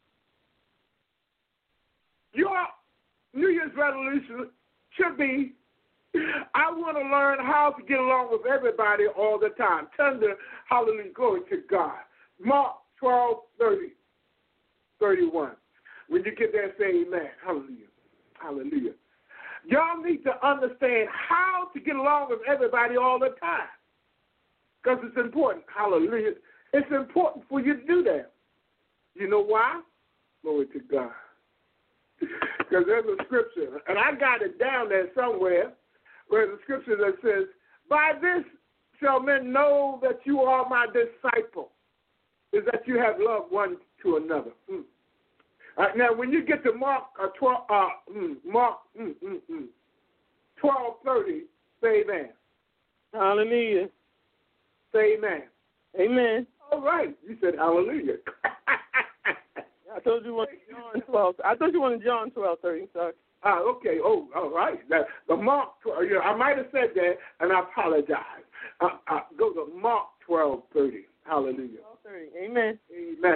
C: your New Year's resolution should be, I want to learn how to get along with everybody all the time. Turn to, hallelujah, glory to God. Mark twelve, thirty, thirty-one. When you get there, say amen. Hallelujah. Hallelujah. Y'all need to understand how to get along with everybody all the time. Because it's important. Hallelujah. It's important for you to do that. You know why? Glory to God. Because there's a scripture, and I got it down there somewhere, where the scripture that says, by this shall men know that you are my disciple, is that you have loved one to another. Mm. Uh, now, when you get to Mark uh, twelve, uh, mm, Mark mm, mm, mm, twelve thirty, say amen.
E: Hallelujah.
C: Say amen.
E: Amen.
C: All right. You said hallelujah.
E: I told you one John twelve. I thought you wanted John twelve thirty. Sorry.
C: Ah, okay. Oh, all right. That, the Mark, you know, I might have said that, and I apologize. Uh, uh, go to Mark twelve thirty. Hallelujah.
E: twelve thirty. Amen.
C: Amen.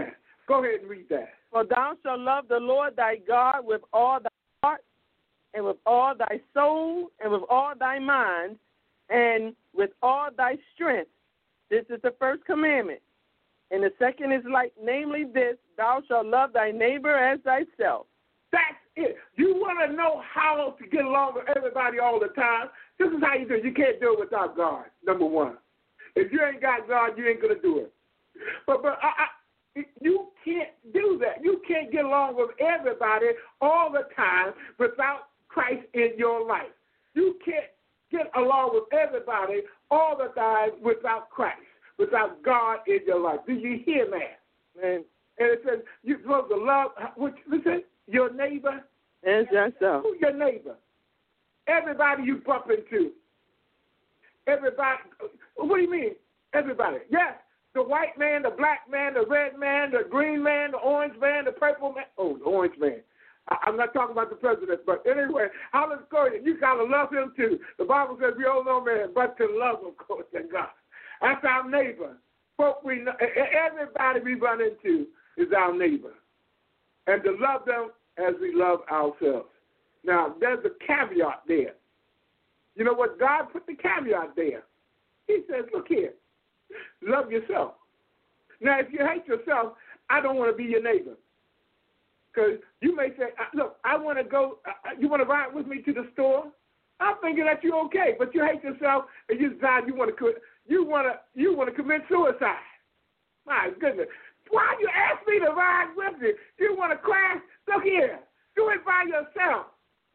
C: Go ahead and read that.
E: For thou shalt love the Lord thy God with all thy heart, and with all thy soul, and with all thy mind, and with all thy strength. This is the first commandment. And the second is like, namely this, thou shalt love thy neighbor as thyself.
C: That's it. You want to know how to get along with everybody all the time? This is how you do it. You can't do it without God, number one. If you ain't got God, you ain't going to do it. But but I, I, you can't do that. You can't get along with everybody all the time without Christ in your life. You can't get along with everybody all the time without Christ, without God in your life. Do you hear that?
E: Man.
C: And it says you're supposed to love, what, listen, your neighbor.
E: As yourself.
C: Who's your neighbor? Everybody you bump into. Everybody. What do you mean? Everybody. Yes. The white man, the black man, the red man, the green man, the orange man, the purple man. Oh, the orange man. I, I'm not talking about the president, but anyway, I'll just go ahead. You got to love him too. The Bible says we owe no man but to love, of course, and God. That's our neighbor. Folk we know, everybody we run into is our neighbor. And to love them as we love ourselves. Now, there's a caveat there. You know what? God put the caveat there. He says, look here, love yourself. Now, if you hate yourself, I don't want to be your neighbor. Because you may say, look, I want to go, you want to ride with me to the store? I'm thinking that you're okay, but you hate yourself and you decide you want to you want to you want to commit suicide. My goodness. Why you ask me to ride with you? You want to crash? Look here. Do it by yourself.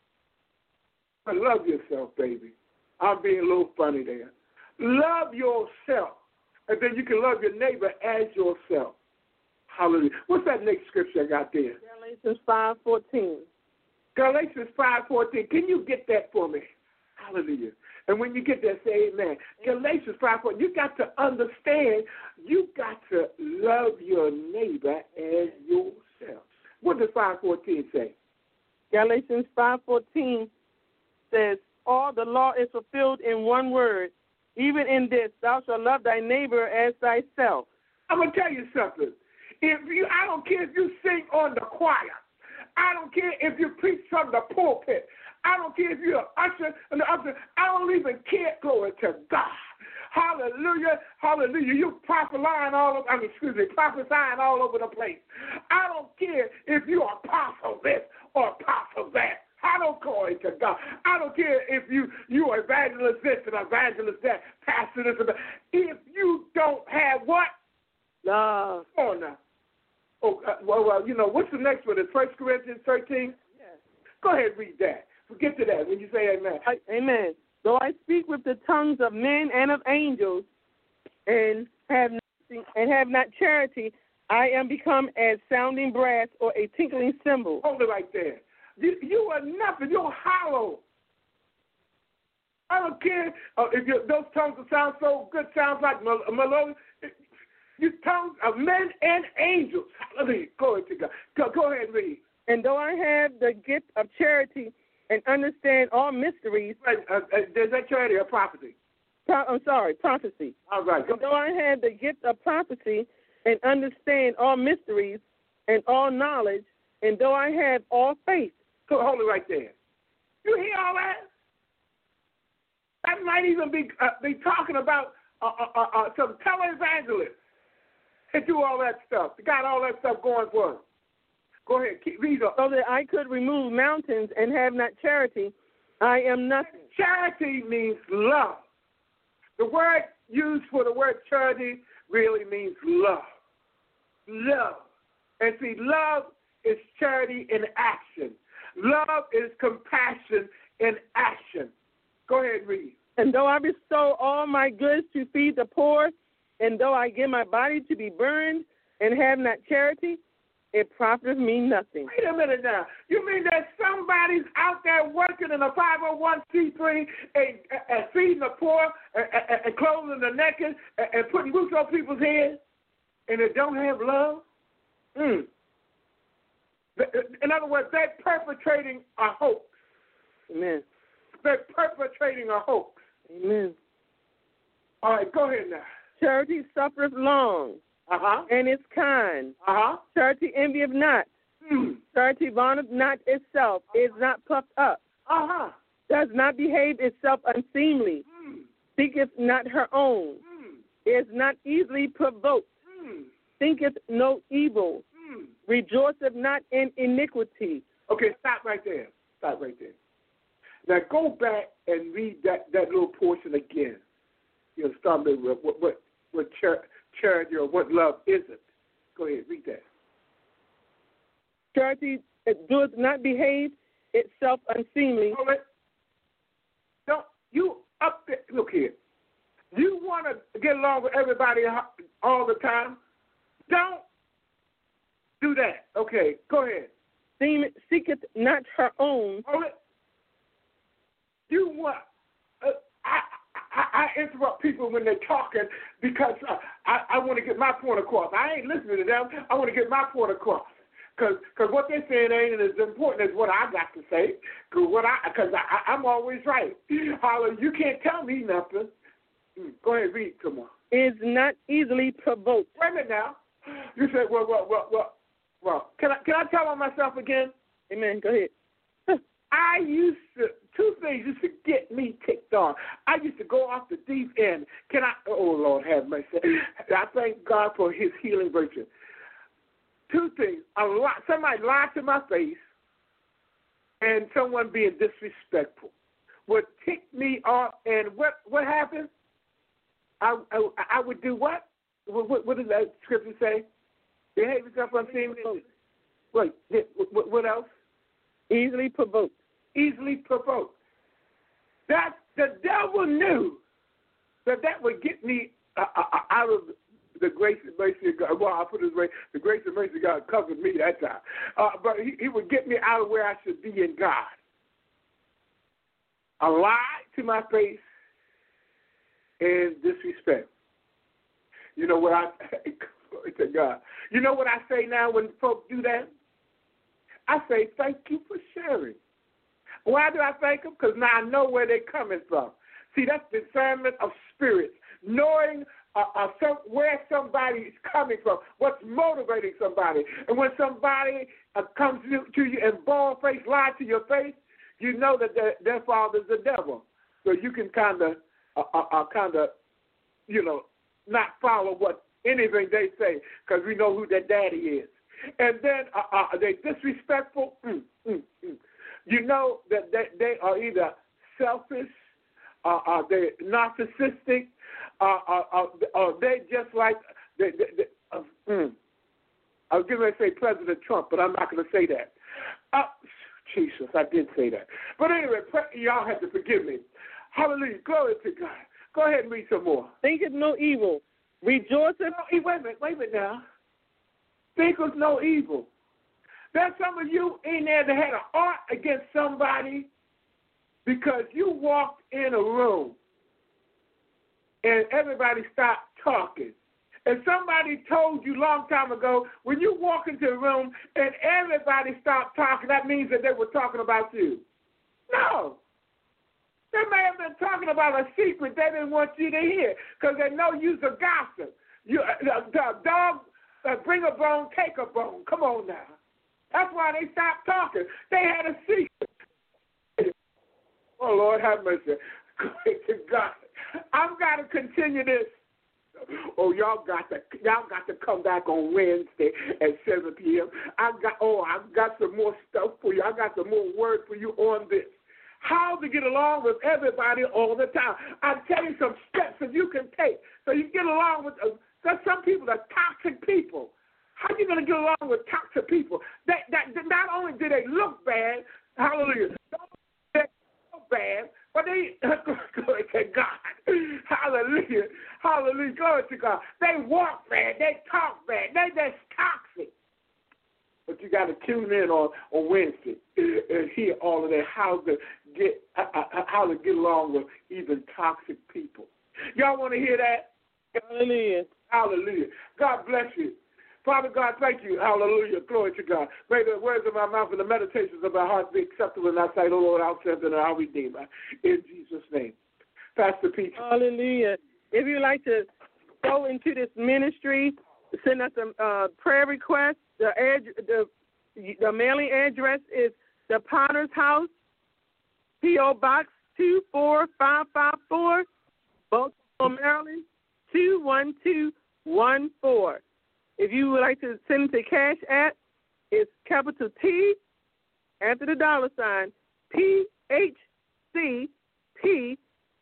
C: But love yourself, baby. I'm being a little funny there. Love yourself. And then you can love your neighbor as yourself. Hallelujah. What's that next scripture I got there?
E: Galatians five fourteen.
C: Galatians five fourteen. Can you get that for me? Hallelujah. And when you get there, say amen. Galatians five fourteen. You got to understand, you got to love your neighbor as yourself. What does five fourteen say?
E: Galatians five fourteen says, all the law is fulfilled in one word. Even in this, thou shalt love thy neighbor as thyself.
C: I'm going to tell you something. If you, I don't care if you sing on the choir. I don't care if you preach from the pulpit. I don't care if you're an usher and the usher. I don't even care. Glory to God. Hallelujah. Hallelujah. You prophesying all over, I mean, excuse me, prophesying all over the place. I don't care if you're apostle this or apostle that. I don't glory to God. I don't care if you you are evangelist this and evangelist that, pastor this and that. If you don't have what?
E: Love.
C: Oh, no. Oh, uh, well, well, you know, what's the next one? Is First Corinthians thirteen?
E: Yes.
C: Go ahead and read that. Get to that when you say amen.
E: I, amen. Though I speak with the tongues of men and of angels, and have nothing, and have not charity, I am become as sounding brass or a tinkling cymbal.
C: Hold it right there. You, you are nothing. You're hollow. I don't care uh, if you, those tongues sound so good, sounds like melodious. You tongues of men and angels. Hallelujah. Glory to God. Go, go ahead and read.
E: And though I have the gift of charity and understand all mysteries.
C: Right. Uh, uh, is that charity or prophecy?
E: Pro- I'm sorry, prophecy.
C: All right.
E: And though I have the gift of prophecy and understand all mysteries and all knowledge, and though I have all faith.
C: So hold it right there. You hear all that? That might even be uh, be talking about uh, uh, uh, some televangelists that do all that stuff. They got all that stuff going for them. Go ahead, keep read up.
E: So that I could remove mountains and have not charity, I am nothing.
C: Charity means love. The word used for the word charity really means love. Love. And see, love is charity in action. Love is compassion in action. Go ahead and read.
E: And though I bestow all my goods to feed the poor, and though I give my body to be burned and have not charity, it profiteth me nothing.
C: Wait a minute now. You mean that somebody's out there working in a five oh one c three and, and feeding the poor and, and, and clothing the naked and, and putting roofs on people's heads and they don't have love? Mm. In other words, they're perpetrating a hoax.
E: Amen.
C: They're perpetrating a hoax.
E: Amen.
C: All right, go ahead now.
E: Charity suffereth long.
C: Uh-huh.
E: and is kind.
C: Uh-huh.
E: Charity envieth not.
C: Mm.
E: Charity vaunteth not itself, is not puffed up,
C: Uh-huh.
E: does not behave itself unseemly,
C: Mm.
E: seeketh not her own,
C: Mm.
E: is not easily provoked,
C: Mm.
E: thinketh no evil,
C: Mm.
E: rejoiceth not in iniquity.
C: Okay, stop right there. Stop right there. Now go back and read that, that little portion again. You know, start with what what what char- charity or what love isn't. Go ahead, read that.
E: Charity doeth not behave itself unseemly.
C: Hold it. Don't you up there? Look here. You want to get along with everybody all the time? Don't do that. Okay, go ahead.
E: Seeketh not her own.
C: Hold it. You want? Uh, I, I I interrupt people when they're talking because uh, I I want to get my point across. I ain't listening to them. I want to get my point across. Cause, cause what they're saying ain't as important as what I got to say. Cause what I, cause I, I'm always right. Holler, you can't tell me nothing. Mm, go ahead, read some more.
E: Is not easily provoked.
C: Wait a minute now. You said, well, well, well, well, well. Can I, can I tell on myself again?
E: Amen. Go ahead.
C: I used to, two things used to get me ticked on. I used to go off the deep end. Can I, oh, Lord have mercy. I thank God for his healing virtue. Two things. A lot, somebody lied to my face and someone being disrespectful would tick me off. And what what happened? I, I, I would do what? What, what does that scripture say? Behave yourself unseemly. Wait, what, what else?
E: Easily provoked.
C: Easily provoked. That the devil knew that that would get me uh, uh, out of the grace and mercy of God. Well, I put it this way: the grace and mercy of God covered me that time. Uh, but he, he would get me out of where I should be in God. A lie to my face and disrespect. You know what I? Glory to God. You know what I say now when folks do that? I say, thank you for sharing. Why do I thank them? Because now I know where they're coming from. See, that's discernment of spirits, knowing uh, uh, some, where somebody is coming from, what's motivating somebody. And when somebody uh, comes to, to you and bald-faced lie to your face, you know that their, their father's the devil. So you can kind of, uh, uh, uh, kind of, you know, not follow what anything they say because we know who their daddy is. And then uh, uh, they're disrespectful. Mm, mm, mm. You know that they, they are either selfish, uh, uh, they're narcissistic, uh, uh, uh, uh, they're just like, they, they, they, uh, mm. I was going to say President Trump, but I'm not going to say that. Uh, Jesus, I did say that. But anyway, y'all have to forgive me. Hallelujah. Glory to God. Go ahead and read some more.
E: Thinketh no evil. Rejoiceth.
C: No, wait a minute. Wait a minute now. Thinketh no evil. There's some of you in there that had an art against somebody because you walked in a room and everybody stopped talking. And somebody told you a long time ago, when you walk into a room and everybody stopped talking, that means that they were talking about you. No. They may have been talking about a secret they didn't want you to hear because they know you're a gossip. You, uh, the dog, uh, bring a bone, take a bone. Come on now. That's why they stopped talking. They had a secret. Oh, Lord, have mercy. Glory to God. I've got to continue this. Oh, y'all got to y'all got to come back on Wednesday at seven p.m. I've got oh, I've got some more stuff for you. I got some more word for you on this. How to get along with everybody all the time. I'm telling you some steps that you can take so you get along with. Uh, there's some people that are toxic people. How are you going to get along with toxic people? That that not only do they look bad, hallelujah, they look bad, but they glory to God, hallelujah, hallelujah, glory to God. They walk bad, they talk bad, they just toxic. But you got to tune in on, on Wednesday and hear all of that, how to get uh, uh, how to get along with even toxic people. Y'all want to hear that?
E: Hallelujah.
C: Hallelujah. God bless you. Father God, thank you. Hallelujah. Glory to God. May the words of my mouth and the meditations of my heart be acceptable in thy sight, O Lord, our strength and our Redeemer. In Jesus' name. Pastor Peach.
E: Hallelujah. If you'd like to go into this ministry, send us a uh, prayer request. The, ad- the the mailing address is the Potter's House, P O. Box two four five five four, Baltimore, Maryland two one two one four. If you would like to send it to Cash App, it's capital T after the dollar sign P H C P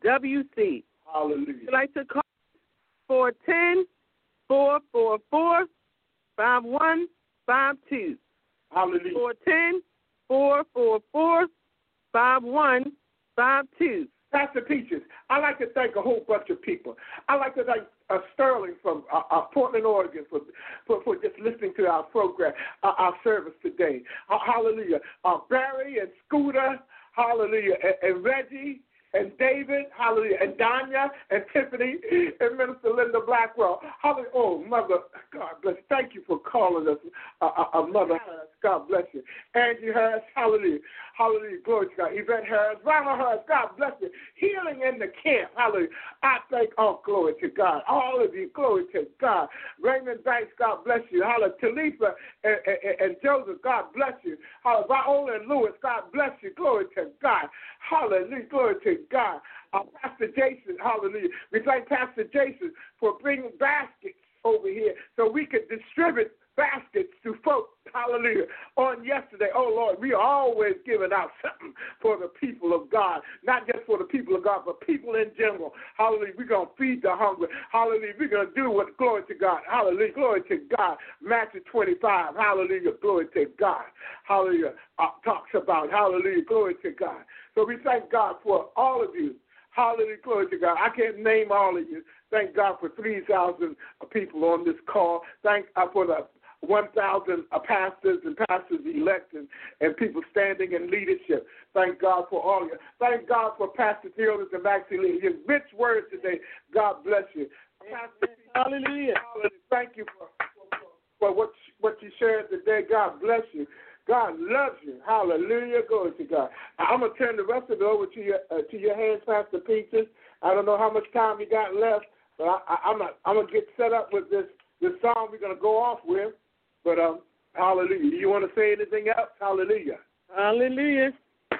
E: W C.
C: Hallelujah.
E: If you'd like to call four one zero, four four four, five one five two.
C: Hallelujah.
E: four one zero, four four four, five one five two.
C: Pastor Peaches, I'd like to thank a whole bunch of people. I'd like to thank uh, Sterling from uh, uh, Portland, Oregon, for, for for just listening to our program, uh, our service today. Uh, hallelujah. Uh, Barry and Scooter, hallelujah, and, and Reggie and David, hallelujah, and Danya and Tiffany and Minister Linda Blackwell. Hallelujah. Oh, Mother, God bless. Thank you for calling us a uh, uh, uh, Mother Harris. God bless you. Angie Harris, hallelujah. Hallelujah. Glory to God. Yvette Harris, Ronald Harris, God bless you. Healing in the camp. Hallelujah. I thank, oh, glory to God. All of you, glory to God. Raymond Banks, God bless you. Hallelujah. Talitha and, and, and Joseph, God bless you. Hallelujah. Viola and Lewis, God bless you. Glory to God. Hallelujah. Glory to God. Uh, Pastor Jason, hallelujah. We thank Pastor Jason for bringing baskets over here so we could distribute baskets to folks, hallelujah, on yesterday. Oh, Lord, we are always giving out something for the people of God, not just for the people of God, but people in general. Hallelujah, we're going to feed the hungry. Hallelujah, we're going to do what, glory to God. Hallelujah, glory to God. Matthew twenty-five, hallelujah, glory to God. Hallelujah, uh, talks about, hallelujah, glory to God. So we thank God for all of you. Hallelujah, glory to God. I can't name all of you. Thank God for three thousand people on this call. Thank God for the one thousand pastors and pastors elect and, and people standing in leadership. Thank God for all of you. Thank God for Pastor Theodis and Maxie Lee. His rich word today. God bless you. Pastor, hallelujah. Hallelujah. Thank you for, for, for what, what you shared today. God bless you. God loves you. Hallelujah. Glory to God. I'm going to turn the rest of it over to your, uh, to your hands, Pastor Peaches. I don't know how much time you got left, but I, I, I'm, not, I'm going to get set up with this, this song we're going to go off with. But, um, hallelujah. Do you want to say anything else? Hallelujah.
E: Hallelujah.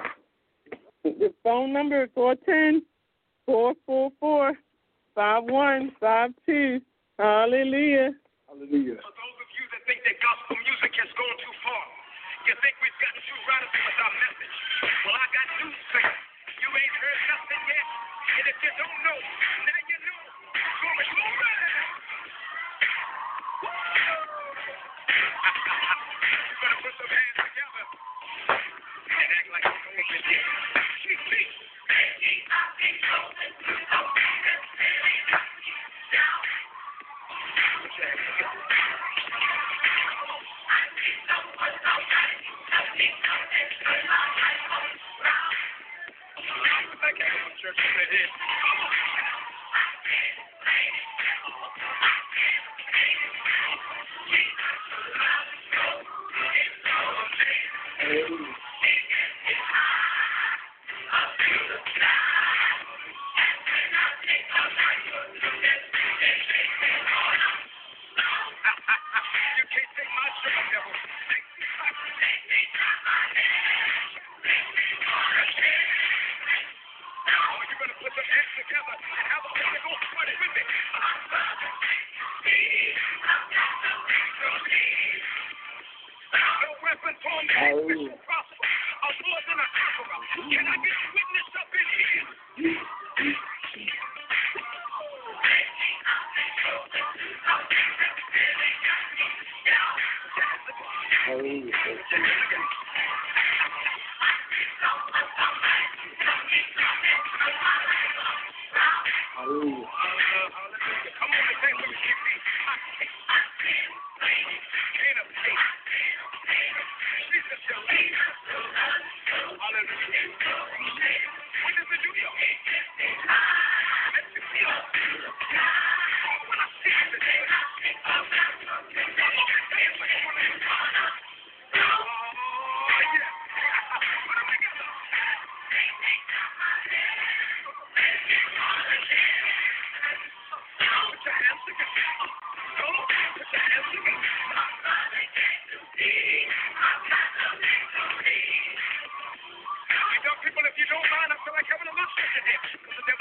E: The phone number is four one zero, four four four, five one five two. Hallelujah.
C: Hallelujah.
F: For those of you that think that gospel music has gone too far, you think we've gotten too radical with our message. Well, I got news for you. You ain't heard nothing yet. And if you don't know, now you know. Glory, glory. You better put some hands together and act like you know what you did. Keep me. I can't go to church with their head.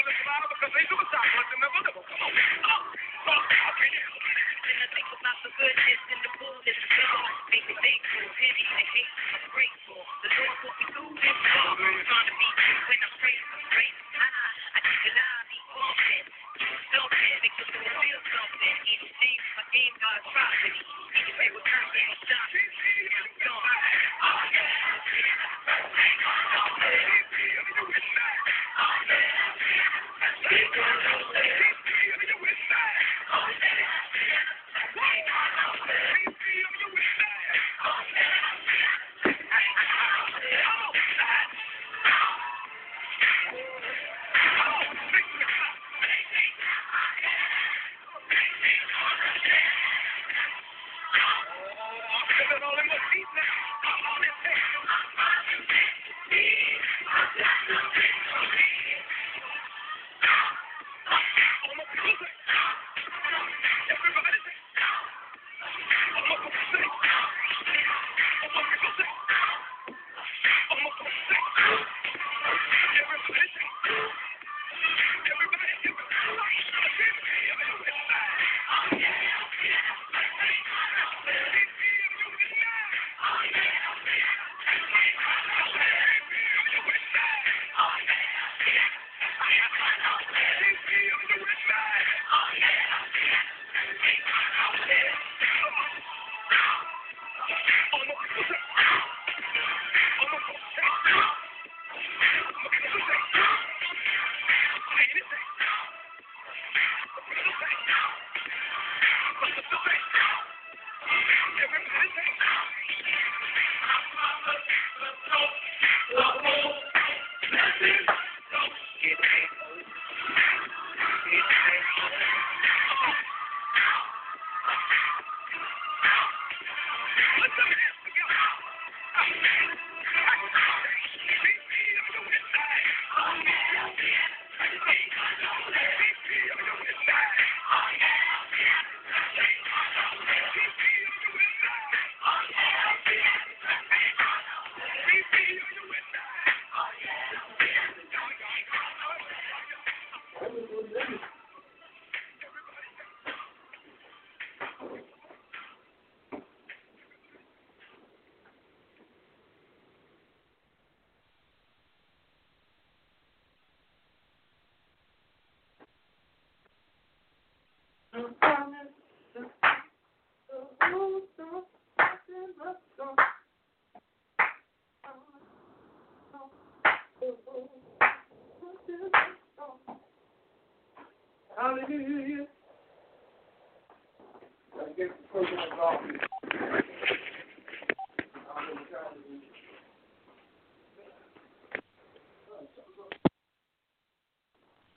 F: the survivor because they suicide. But they never live. Come on. Oh, oh, okay, yeah. When I think about the goodness and the fullness of God, make me thankful, pity, and hate, I'm grateful. The Lord put me through this far. I'm trying to be true when I praise Him, praise Him high. I keep an eye, be confident. Something, make the Lord feel something. Each day, my game, God's property. Even if they were cursing, I'm shot. I'm gone. Oh, yeah.
C: Hallelujah. Let's get the program off.